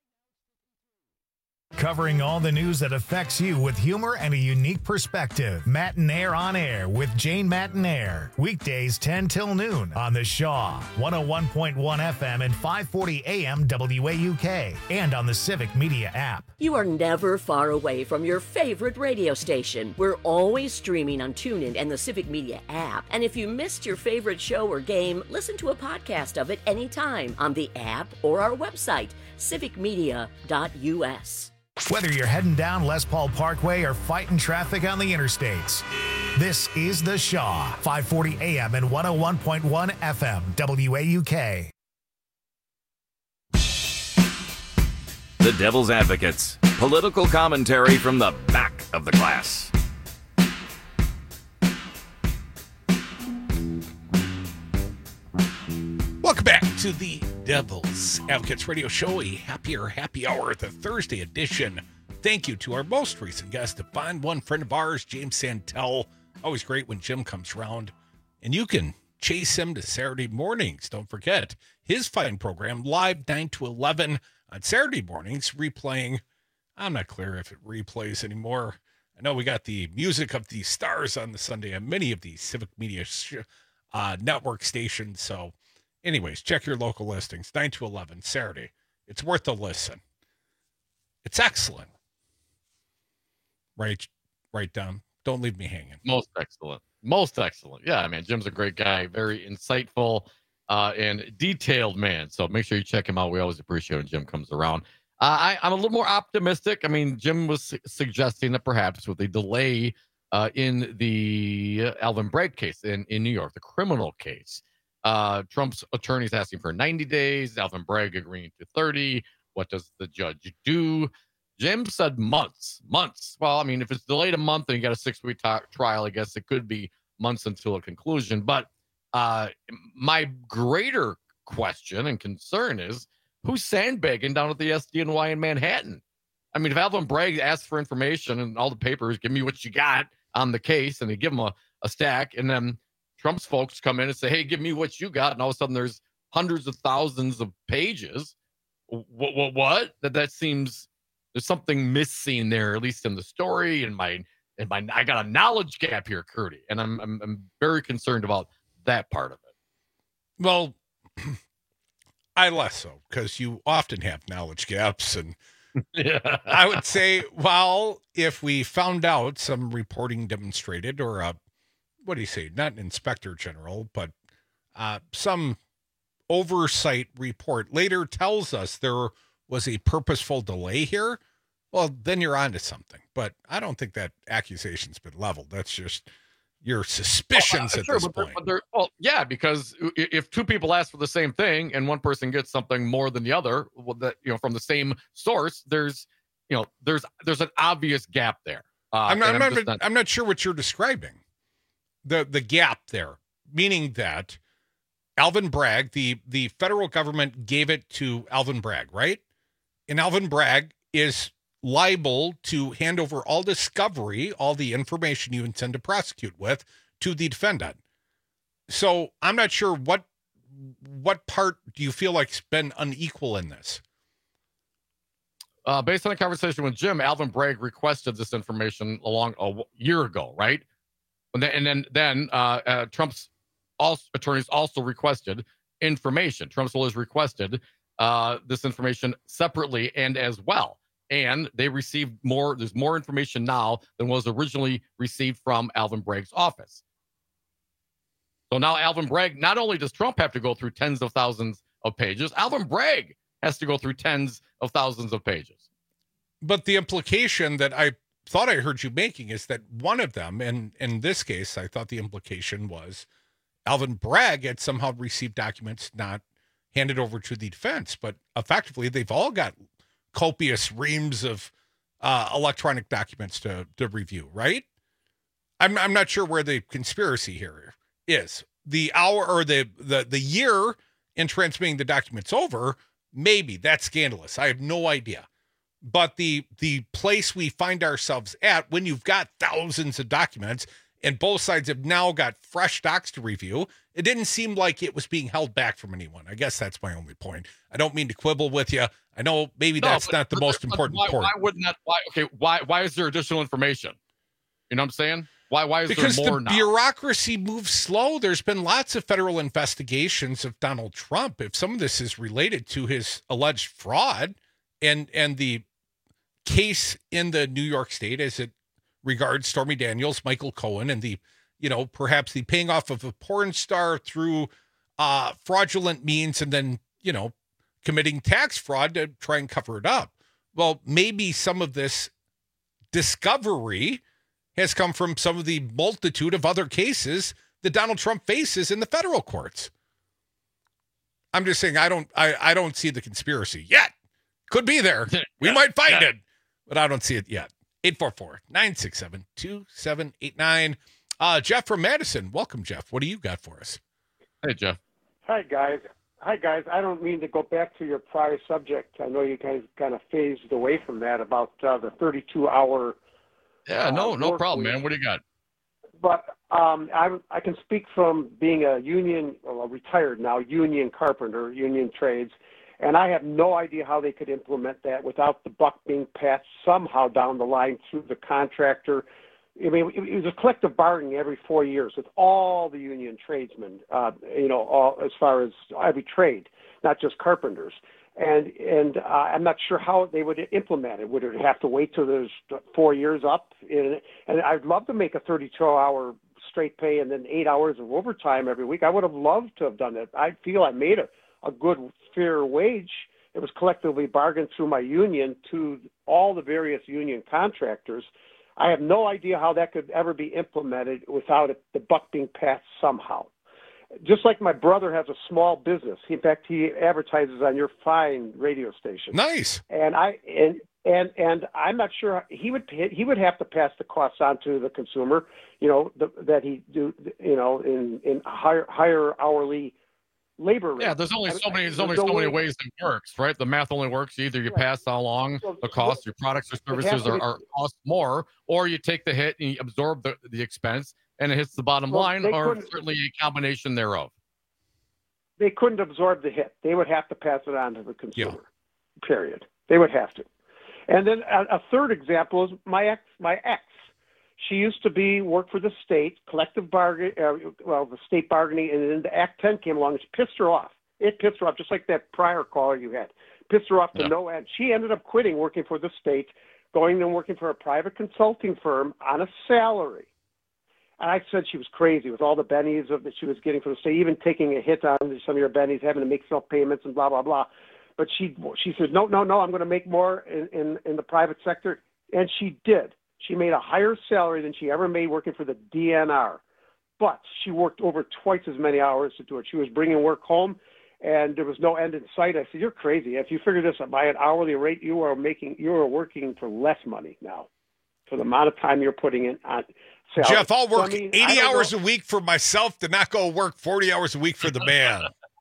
Covering all the news that affects you with humor and a unique perspective. Matinaire on Air with Jane Matinaire. Weekdays ten till noon on the Shaw, one oh one point one F M and five forty A M W A U K, and on the Civic Media app. You are never far away from your favorite radio station. We're always streaming on TuneIn and the Civic Media app. And if you missed your favorite show or game, listen to a podcast of it anytime on the app or our website, civic media dot U S. Whether you're heading down Les Paul Parkway or fighting traffic on the interstates, this is The Shaw, five forty A M and one oh one point one F M, W A U K. The Devil's Advocates, political commentary from the back of the class. Welcome back to the Devil's Advocates Radio Show, a happier happy hour, the Thursday edition. Thank you to our most recent guest, a fine one friend of ours, James Santel. Always great when Jim comes around. And you can chase him to Saturday mornings. Don't forget his fighting program, live nine to eleven on Saturday mornings, replaying. I'm not clear if it replays anymore. I know we got the music of the stars on the Sunday on many of these Civic Media sh- uh, network stations. So anyways, check your local listings, nine to eleven, Saturday. It's worth a listen. It's excellent. Right, right down. Don't leave me hanging. Most excellent. Most excellent. Yeah, man, Jim's a great guy, very insightful uh, and detailed man. So make sure you check him out. We always appreciate when Jim comes around. Uh, I, I'm a little more optimistic. I mean, Jim was su- suggesting that perhaps with a delay uh, in the Alvin Bragg case in, in New York, the criminal case, Uh, Trump's attorney's asking for ninety days. Alvin Bragg agreeing to thirty. What does the judge do? Jim said months, months. Well, I mean, if it's delayed a month and you got a six-week t- trial, I guess it could be months until a conclusion. But uh, my greater question and concern is who's sandbagging down at the S D N Y in Manhattan? I mean, if Alvin Bragg asks for information and all the papers, give me what you got on the case, and they give him a, a stack, and then Trump's folks come in and say, hey, give me what you got. And all of a sudden there's hundreds of thousands of pages. What, what, what? That, that seems there's something missing there, at least in the story. And my, and my, I got a knowledge gap here, Curdy. And I'm, I'm, I'm very concerned about that part of it. Well, I less so because you often have knowledge gaps. And yeah. I would say, well, if we found out some reporting demonstrated or a, what do you say? Not an inspector general, but uh, some oversight report later tells us there was a purposeful delay here. Well, then you're onto something. But I don't think that accusation's been leveled. That's just your suspicions well, uh, at sure, this but point. They're, but they're, well, yeah, because if two people ask for the same thing and one person gets something more than the other, well, that you know, from the same source, there's, you know, there's there's an obvious gap there. Uh, I'm not. I'm, I'm, not, not I'm not sure what you're describing. The the gap there, meaning that Alvin Bragg, the, the federal government gave it to Alvin Bragg, right? And Alvin Bragg is liable to hand over all discovery, all the information you intend to prosecute with, to the defendant. So I'm not sure what what part do you feel like's been unequal in this? Uh, based on a conversation with Jim, Alvin Bragg requested this information along a year ago, right? And then, and then, then uh, uh, Trump's also, attorneys also requested information. Trump's lawyers requested uh, this information separately and as well. And they received more. There's more information now than was originally received from Alvin Bragg's office. So now Alvin Bragg, not only does Trump have to go through tens of thousands of pages, Alvin Bragg has to go through tens of thousands of pages. But the implication that I thought I heard you making is that one of them, and in this case, I thought the implication was Alvin Bragg had somehow received documents not handed over to the defense, but effectively they've all got copious reams of uh, electronic documents to, to review, right? I'm I'm not sure where the conspiracy here is. The hour or the, the, the year in transmitting the documents over, maybe that's scandalous. I have no idea. But the the place we find ourselves at when you've got thousands of documents and both sides have now got fresh docs to review, it didn't seem like it was being held back from anyone. I guess that's my only point. I don't mean to quibble with you. I know maybe no, that's but, not the but, most but important why, part. Why wouldn't that? Why? Okay. Why? Why is there additional information? You know what I'm saying? Why? Why is because there more the now? bureaucracy moves slow. There's been lots of federal investigations of Donald Trump. If some of this is related to his alleged fraud and and the case in the New York State as it regards Stormy Daniels, Michael Cohen, and the, you know, perhaps the paying off of a porn star through uh, fraudulent means and then, you know, committing tax fraud to try and cover it up. well, maybe some of this discovery has come from some of the multitude of other cases that Donald Trump faces in the federal courts. I'm just saying I don't I, I don't see the conspiracy yet. Could be there. We Yeah, might find yeah. it, but I don't see it yet. eight four four, nine six seven, two seven eight nine. Uh, Jeff from Madison. Welcome, Jeff. What do you got for us? Hey, Jeff. Hi, guys. Hi, guys. I don't mean to go back to your prior subject. I know you guys kind of phased away from that about uh, the thirty-two hour. Yeah, no, uh, no work problem, week. man. What do you got? But um, I, I can speak from being a union, well, retired now, union carpenter, union trades, and I have no idea how they could implement that without the buck being passed somehow down the line through the contractor. I mean, it, it was a collective bargaining every four years with all the union tradesmen, uh, you know, all, as far as every trade, not just carpenters. And and uh, I'm not sure how they would implement it. Would it have to wait till there's four years up? And, and I'd love to make a thirty-two hour straight pay and then eight hours of overtime every week. I would have loved to have done that. I feel I made a, a good, fair wage. It was collectively bargained through my union to all the various union contractors. I have no idea how that could ever be implemented without it, the buck being passed somehow. Just like my brother has a small business. In fact, he advertises on your fine radio station. Nice. And I and and and I'm not sure he would he would have to pass the costs on to the consumer. You know the, that he do. You know in in higher higher hourly labor rate. Yeah, there's only so many. There's There's only no so many way- ways it works, right? The math only works. Either you pass along the cost, your products or has services to are, be- are cost more, or you take the hit and you absorb the, the expense, and it hits the bottom Well, line, they or couldn't- certainly a combination thereof. They couldn't absorb the hit. They would have to pass it on to the consumer. Period. They would have to. And then a, a third example is my ex. My ex. She used to be work for the state, collective bargain, uh, well, the state bargaining, and then the Act ten came along and she pissed her off. It pissed her off, just like that prior caller you had. Pissed her off to Yeah. no end. She ended up quitting working for the state, going and working for a private consulting firm on a salary. And I said she was crazy with all the bennies of that she was getting from the state, even taking a hit on some of your bennies, having to make self payments and blah blah blah. But she she said no no no, I'm going to make more in, in in the private sector, and she did. She made a higher salary than she ever made working for the D N R, but she worked over twice as many hours to do it. She was bringing work home, and there was no end in sight. I said, "You're crazy. If you figure this out by an hourly rate, you are making you are working for less money now, for the amount of time you're putting in on salary." Jeff, I'll So, I work mean, I eighty don't hours know- a week for myself to not go work forty hours a week for the man.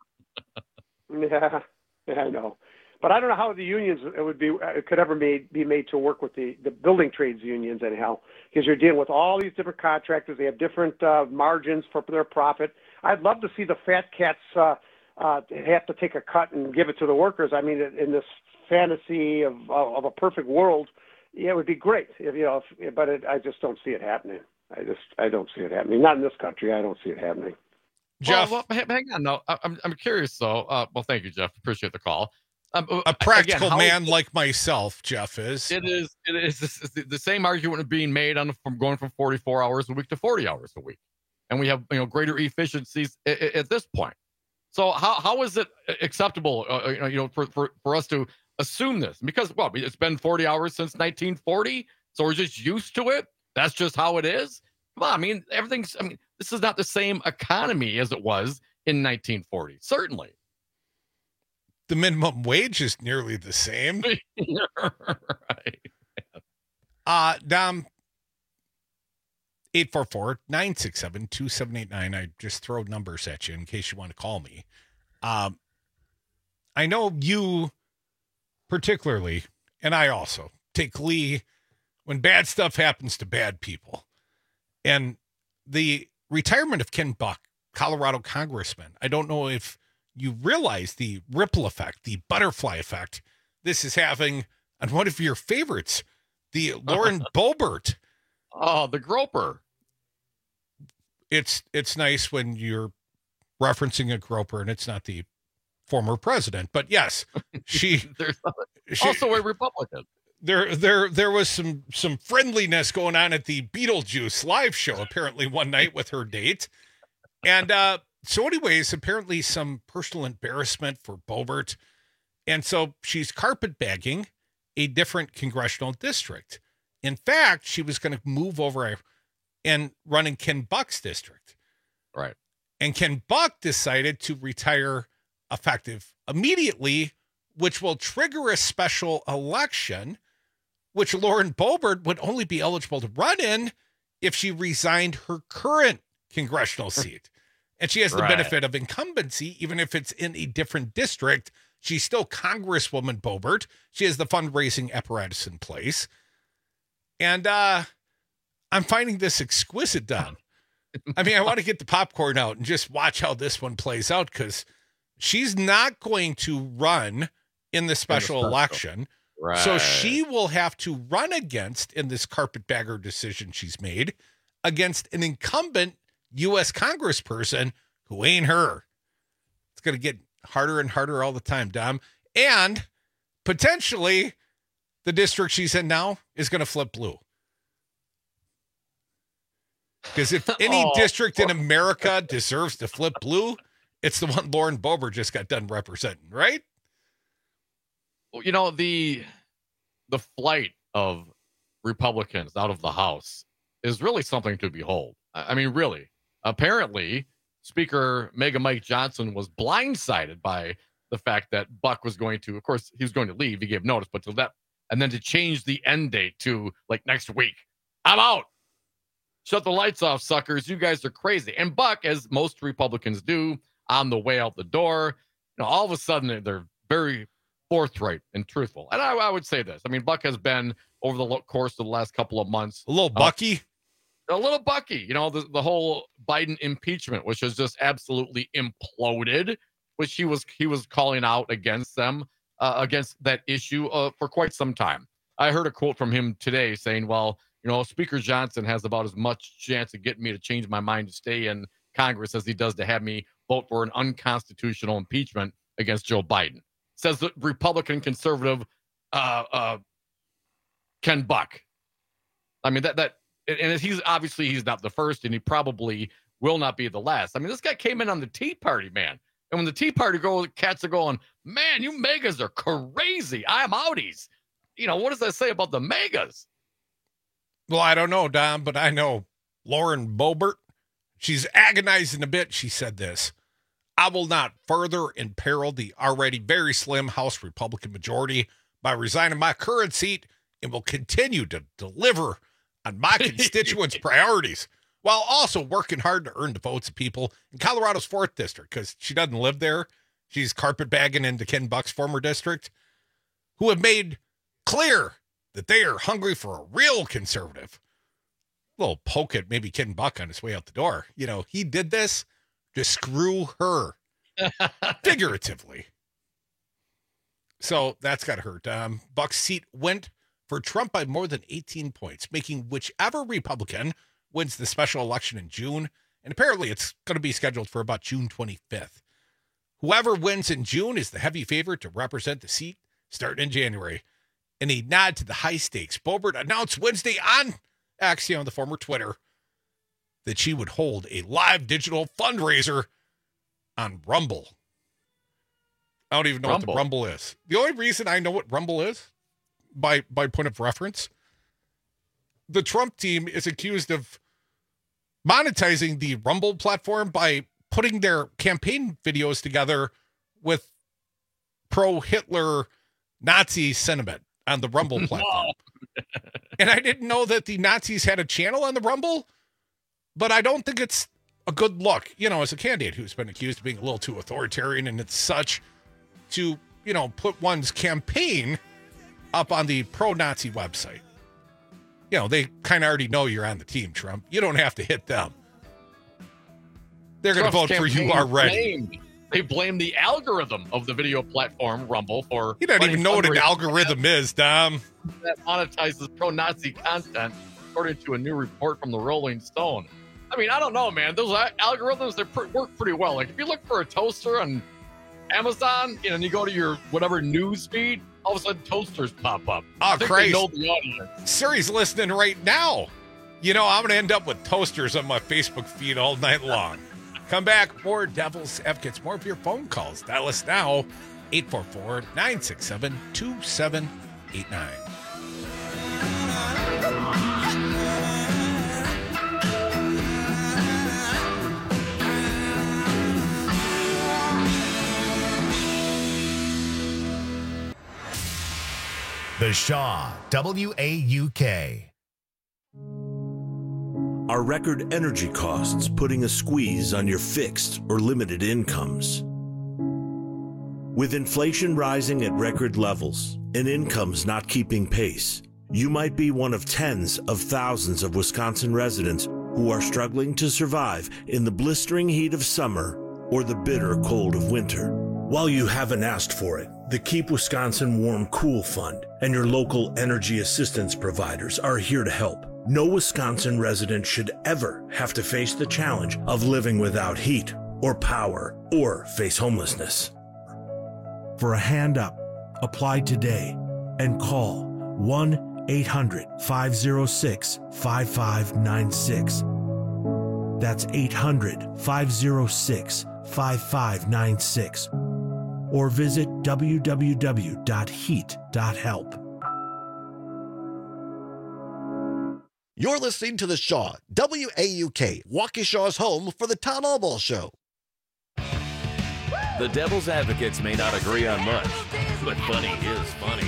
Yeah, yeah, I know. But I don't know how the unions it would be it could ever be be made to work with the, the building trades unions anyhow, because you're dealing with all these different contractors. They have different uh, margins for their profit. I'd love to see the fat cats uh, uh, have to take a cut and give it to the workers. I mean, in this fantasy of of a perfect world, yeah, it would be great. If, you know, if, but it, I just don't see it happening. I just I don't see it happening. Not in this country. I don't see it happening. Jeff, well, well, hang on. No, I- I'm I'm curious though. Uh, well, thank you, Jeff. Appreciate the call. Um, A practical again, how- man like myself, Jeff is. It is. It is this is the, the same argument being made on from going from forty-four hours a week to forty hours a week, and we have you know greater efficiencies at, at this point. So how how is it acceptable? Uh, you know, for, for for us to assume this because well, it's been forty hours since nineteen forty, so we're just used to it. That's just how it is. Come on, I mean everything's. I mean this is not the same economy as it was in nineteen forty. Certainly. The minimum wage is nearly the same. Right. Uh, Dom, eight four four, nine six seven, two seven eight nine. I just throw numbers at you in case you want to call me. Um, I know you particularly, and I also, take glee when bad stuff happens to bad people. And the retirement of Ken Buck, Colorado congressman, I don't know if you realize the ripple effect, the butterfly effect this is having on one of your favorites, the Lauren Boebert. Oh, the groper. It's it's nice when you're referencing a groper and it's not the former president, but yes, she. There's she, also a Republican. There, there, there was some some friendliness going on at the Beetlejuice live show apparently one night with her date, and uh, so anyways, apparently some personal embarrassment for Boebert, and so she's carpetbagging a different congressional district. In fact, she was going to move over and run in Ken Buck's district. Right. And Ken Buck decided to retire effective immediately, which will trigger a special election, which Lauren Boebert would only be eligible to run in if she resigned her current congressional seat. And she has the Right. benefit of incumbency, even if it's in a different district. She's still Congresswoman Boebert. She has the fundraising apparatus in place. And uh, I'm finding this exquisite, Don. I mean, I want to get the popcorn out and just watch how this one plays out, because she's not going to run in the special, special. election. Right. So she will have to run against, in this carpetbagger decision she's made, against an incumbent U S congressperson who ain't her. It's going to get harder and harder all the time, Dom. And potentially the district she's in now is going to flip blue. Because if any Oh. district in America deserves to flip blue, it's the one Lauren Boebert just got done representing, right? Well, you know, the the flight of Republicans out of the House is really something to behold. I I mean, really. Apparently, Speaker Mega Mike Johnson was blindsided by the fact that Buck was going to, of course, he was going to leave. He gave notice, but to that, and then to change the end date to like next week. I'm out. Shut the lights off, suckers. You guys are crazy. And Buck, as most Republicans do, on the way out the door, you know, all of a sudden they're very forthright and truthful. And I, I would say this. I mean, Buck has been, over the course of the last couple of months, a little Bucky. Uh, a little Bucky. You know, the, the whole Biden impeachment, which has just absolutely imploded, which he was he was calling out against them, uh, against that issue uh, for quite some time. I heard a quote from him today saying, well, you know, Speaker Johnson has about as much chance of getting me to change my mind to stay in Congress as he does to have me vote for an unconstitutional impeachment against Joe Biden. Says the Republican conservative uh, uh, Ken Buck. I mean, that, that, and he's obviously he's not the first, and he probably will not be the last. I mean, this guy came in on the Tea Party, man. And when the Tea Party go, cats are going, man, you megas are crazy. I'm outies. You know, what does that say about the megas? Well, I don't know, Don, but I know Lauren Boebert. She's agonizing a bit. She said this: I will not further imperil the already very slim House Republican majority by resigning my current seat, and will continue to deliver on my constituents' priorities, while also working hard to earn the votes of people in Colorado's fourth district, because she doesn't live there. She's carpetbagging into Ken Buck's former district, who have made clear that they are hungry for a real conservative. A little poke at maybe Ken Buck on his way out the door. You know, he did this to screw her, figuratively. So that's got to hurt. Um, Buck's seat went for Trump by more than eighteen points, making whichever Republican wins the special election in June. And apparently it's going to be scheduled for about June twenty-fifth. Whoever wins in June is the heavy favorite to represent the seat starting in January. In a nod to the high stakes, Boebert announced Wednesday on Axiom, the former Twitter, that she would hold a live digital fundraiser on Rumble. I don't even know Rumble. what the Rumble is. The only reason I know what Rumble is, by by point of reference, the Trump team is accused of monetizing the Rumble platform by putting their campaign videos together with pro-Hitler Nazi sentiment on the Rumble platform. And I didn't know that the Nazis had a channel on the Rumble, but I don't think it's a good look, you know, as a candidate who's been accused of being a little too authoritarian and it's such, to, you know, put one's campaign up on the pro-Nazi website. You know, they kind of already know you're on the team, Trump. You don't have to hit them. They're going to vote for you already. Blamed. They blame the algorithm of the video platform Rumble for. You don't even know what an algorithm is, Dom. That monetizes pro-Nazi content, according to a new report from the Rolling Stone. I mean, I don't know, man. Those algorithms, they pr- work pretty well. Like, if you look for a toaster on Amazon, you know, and you go to your whatever news feed, all of a sudden toasters pop up. Oh, I think Christ. they know the audience. Siri's listening right now. You know, I'm going to end up with toasters on my Facebook feed all night long. Come back, more Devil's Advocates, more of your phone calls. Dial us now, eight four four, nine six seven, two seven eight nine. The Shaw, W A U K. Are record energy costs putting a squeeze on your fixed or limited incomes? With inflation rising at record levels and incomes not keeping pace, you might be one of tens of thousands of Wisconsin residents who are struggling to survive in the blistering heat of summer or the bitter cold of winter. While you haven't asked for it, the Keep Wisconsin Warm Cool Fund and your local energy assistance providers are here to help. No Wisconsin resident should ever have to face the challenge of living without heat or power or face homelessness. For a hand up, apply today and call one eight hundred, five oh six, five five nine six. That's eight hundred, five oh six, five five nine six. Or visit w w w dot heat dot help. You're listening to The Shaw, W A U K, Waukesha's home for the Town Hall Ball Show. The Devil's Advocates may not agree on much, but funny is funny.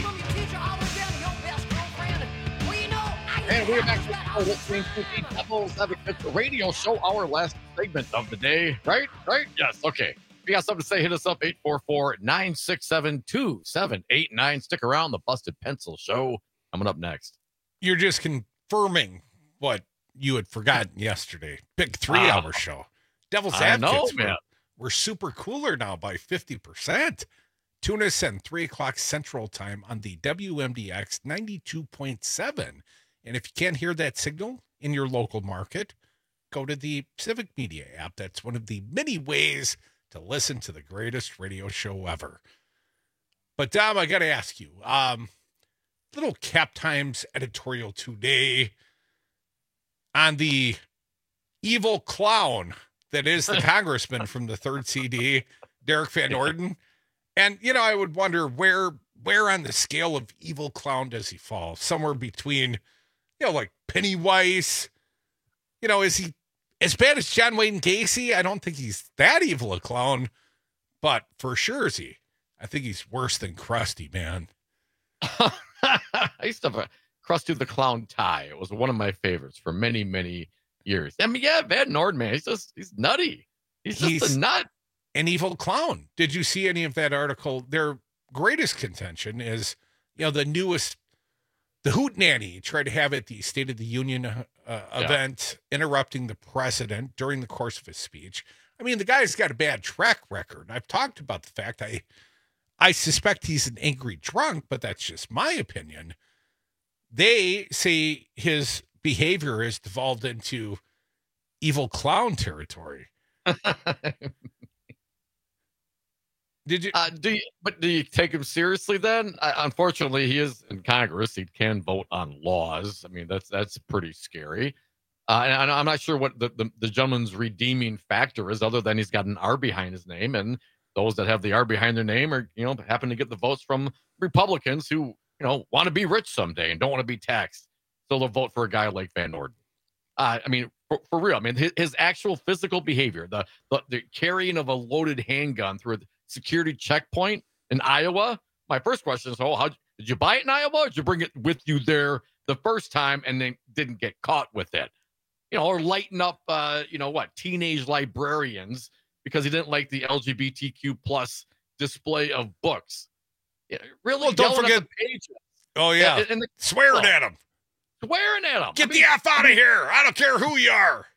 And we're back to listening to the Devil's Advocates radio show, our last segment of the day. Right? Right? Yes. Okay. If you got something to say, hit us up, eight four four, nine six seven, two seven eight nine. Stick around. The Busted Pencil Show coming up next. You're just confirming what you had forgotten yesterday. Big three-hour uh, show. Devil's Advocates. Know, man. We're, we're super cooler now by fifty percent. Tune us in three o'clock Central Time on the W M D X ninety-two point seven. And if you can't hear that signal in your local market, go to the Civic Media app. That's one of the many ways to listen to the greatest radio show ever. But Dom, I got to ask you, um, little Cap Times editorial today on the evil clown that is the congressman from the third C D, Derek Van Orden. And, you know, I would wonder where, where on the scale of evil clown does he fall? Somewhere between, you know, like Pennywise, you know, is he as bad as John Wayne Gacy? I don't think he's that evil a clown, but for sure is he. I think he's worse than Krusty, man. I used to have a Krusty the Clown tie. It was one of my favorites for many, many years. I mean, yeah, Van Orden, man, he's just, he's nutty. He's just he's a nut. An evil clown. Did you see any of that article? Their greatest contention is, you know, the newest, the Hootenanny tried to have at the State of the Union uh, yeah. event, interrupting the president during the course of his speech. I mean, the guy's got a bad track record. I've talked about the fact I, I suspect he's an angry drunk, but that's just my opinion. They say his behavior has devolved into evil clown territory. Did you? Uh, do you? But do you take him seriously then? Uh, unfortunately, he is in Congress. He can vote on laws. I mean, that's that's pretty scary. Uh, and I'm not sure what the, the, the gentleman's redeeming factor is, other than he's got an R behind his name, and those that have the R behind their name are, you know, happen to get the votes from Republicans who, you know, want to be rich someday and don't want to be taxed. So they'll vote for a guy like Van Orden. Uh, I mean, for, for real. I mean, his, his actual physical behavior, the, the the carrying of a loaded handgun through a security checkpoint in Iowa. My first question is, oh, how did you buy it in Iowa? Or did you bring it with you there the first time and then didn't get caught with it? You know, or lighten up, uh, you know what, teenage librarians because he didn't like the L G B T Q plus display of books. Yeah, really? Well, don't forget. Pages. Oh yeah, and, and the, swearing oh, at him. Swearing at him. Get I mean, the F out of here! I don't care who you are.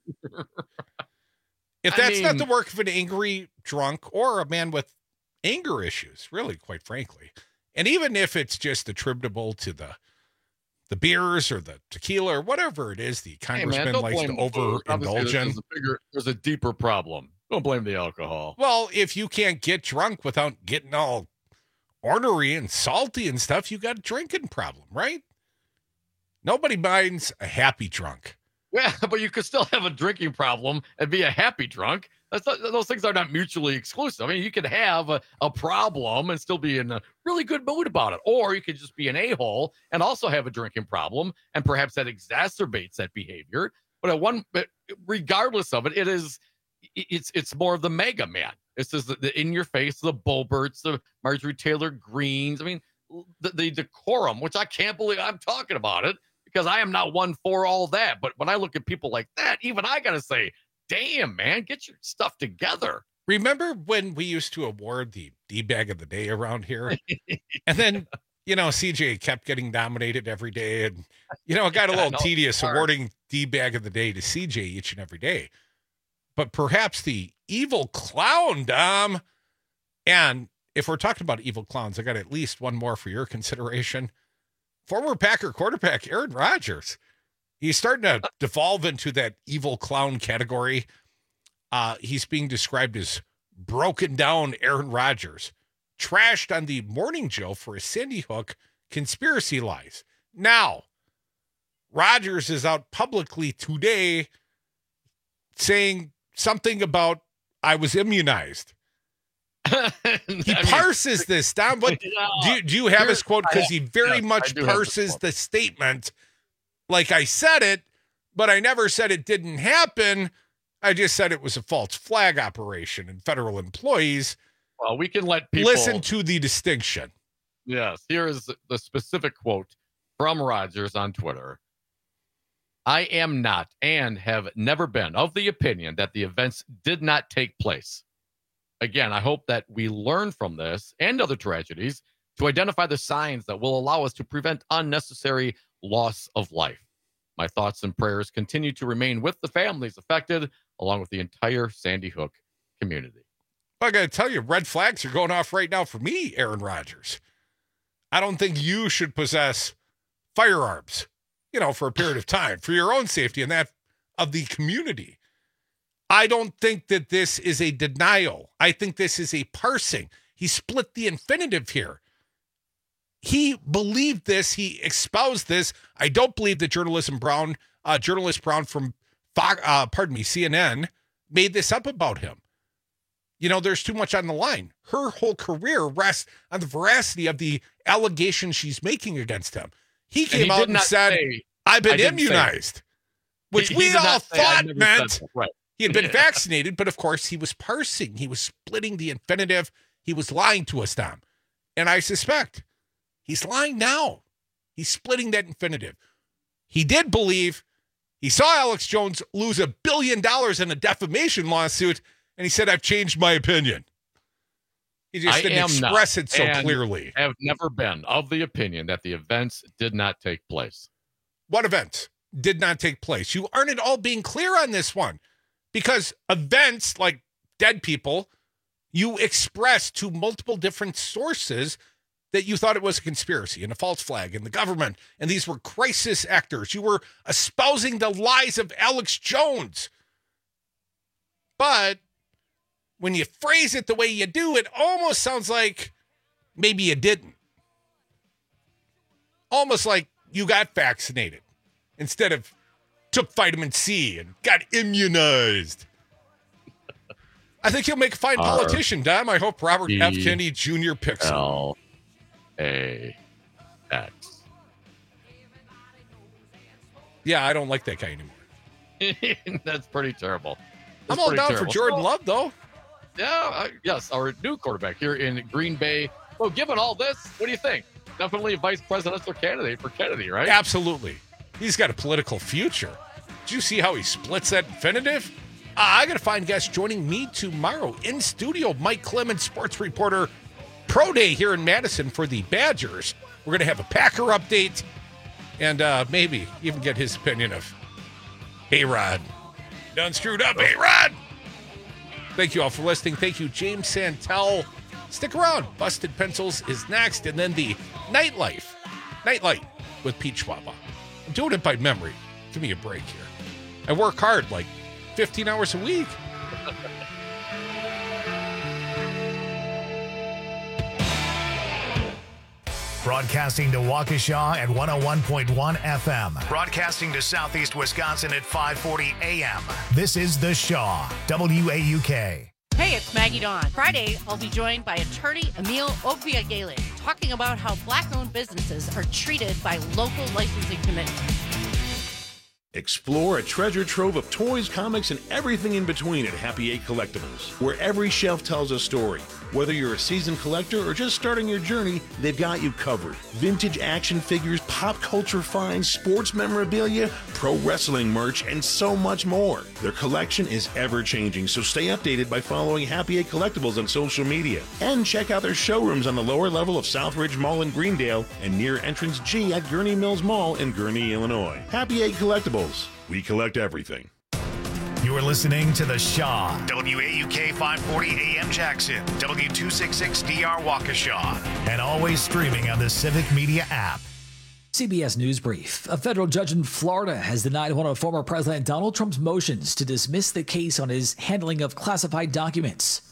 If that's I mean, not the work of an angry drunk or a man with anger issues, really, quite frankly, and even if it's just attributable to the the beers or the tequila or whatever it is, the congressman hey man, likes to overindulge in. There's a bigger, there's a deeper problem. Don't blame the alcohol. Well, if you can't get drunk without getting all ornery and salty and stuff, you got a drinking problem, right? Nobody minds a happy drunk. Yeah, but you could still have a drinking problem and be a happy drunk. That's not, those things are not mutually exclusive. I mean, you can have a, a problem and still be in a really good mood about it. Or you could just be an a-hole and also have a drinking problem, and perhaps that exacerbates that behavior. But at one, but regardless of it, it is, it's it's more of the mega man. It's just the, the in-your-face, the Boberts, the Marjorie Taylor Greens. I mean, the, the decorum, which I can't believe I'm talking about it, because I am not one for all that. But when I look at people like that, even I got to say, damn, man, get your stuff together. Remember when we used to award the D-bag of the day around here? And then, you know, C J kept getting nominated every day. And, you know, it got a little tedious awarding D-bag of the day to C J each and every day. But perhaps the evil clown, Dom. And if we're talking about evil clowns, I got at least one more for your consideration. Former Packer quarterback Aaron Rodgers. He's starting to devolve into that evil clown category. Uh, he's being described as broken down Aaron Rodgers, trashed on the Morning Joe for his Sandy Hook conspiracy lies. Now, Rodgers is out publicly today saying something about I was immunized. He parses mean, this, Don. What yeah, do you, do you have his quote? Because he very yes, much parses the statement like I said it, but I never said it didn't happen. I just said it was a false flag operation and federal employees. Well, we can let people listen to the distinction. Yes, here is the specific quote from Rodgers on Twitter. I am not and have never been of the opinion that the events did not take place. Again, I hope that we learn from this and other tragedies to identify the signs that will allow us to prevent unnecessary loss of life. My thoughts and prayers continue to remain with the families affected, along with the entire Sandy Hook community. I got to tell you, red flags are going off right now for me, Aaron Rodgers. I don't think you should possess firearms, you know, for a period of time, for your own safety and that of the community. I don't think that this is a denial. I think this is a parsing. He split the infinitive here. He believed this. He espoused this. I don't believe that journalism Brown, uh, journalist Brown from, uh, pardon me, C N N made this up about him. You know, there's too much on the line. Her whole career rests on the veracity of the allegations she's making against him. He came out and said, say, I've been immunized, which he, we he all thought meant right. he had been vaccinated. But of course, he was parsing. He was splitting the infinitive. He was lying to us, Tom. And I suspect he's lying now. He's splitting that infinitive. He did believe he saw Alex Jones lose a billion dollars in a defamation lawsuit, and he said, I've changed my opinion. He just I didn't express it so clearly. I have never been of the opinion that the events did not take place. What events did not take place? You aren't at all being clear on this one, because events like dead people, you express to multiple different sources that you thought it was a conspiracy and a false flag and the government, and these were crisis actors. You were espousing the lies of Alex Jones. But when you phrase it the way you do, it almost sounds like maybe you didn't. Almost like you got vaccinated instead of took vitamin C and got immunized. I think he'll make a fine politician, Dom. I hope Robert F. Kennedy Junior picks him. L A X. Yeah, I don't like that guy anymore. That's pretty terrible. That's I'm all down terrible. for Jordan Love, though. Yeah, uh, yes, our new quarterback here in Green Bay. So, given all this, what do you think? Definitely a vice presidential candidate for Kennedy, right? Absolutely. He's got a political future. Did you see how he splits that infinitive? Uh, I got to find guests joining me tomorrow in studio. Mike Clemens, sports reporter, pro day here in Madison for the Badgers. We're going to have a Packer update and uh, maybe even get his opinion of A-Rod. Done screwed up, A-Rod. Thank you all for listening. Thank you, James Santel. Stick around. Busted Pencils is next, and then the Nightlife. Nightlight with Pete Schwaba. I'm doing it by memory. Give me a break here. I work hard, like fifteen hours a week. Broadcasting to Waukesha at one oh one point one F M. Broadcasting to Southeast Wisconsin at five forty A M. This is The Shaw, W A U K. Hey, it's Maggie Dawn. Friday, I'll be joined by attorney Emil Ogbia-Gale talking about how black-owned businesses are treated by local licensing committees. Explore a treasure trove of toys, comics, and everything in between at Happy Eight Collectibles, where every shelf tells a story. Whether you're a seasoned collector or just starting your journey, they've got you covered. Vintage action figures, pop culture finds, sports memorabilia, pro wrestling merch, and so much more. Their collection is ever-changing, so stay updated by following Happy Eight Collectibles on social media. And check out their showrooms on the lower level of Southridge Mall in Greendale and near Entrance G at Gurney Mills Mall in Gurney, Illinois. Happy Eight Collectibles. We collect everything. You are listening to The Shaw, W A U K five forty A M Jackson, W two sixty-six D R Waukesha, and always streaming on the Civic Media app. C B S News Brief. A federal judge in Florida has denied one of former President Donald Trump's motions to dismiss the case on his handling of classified documents.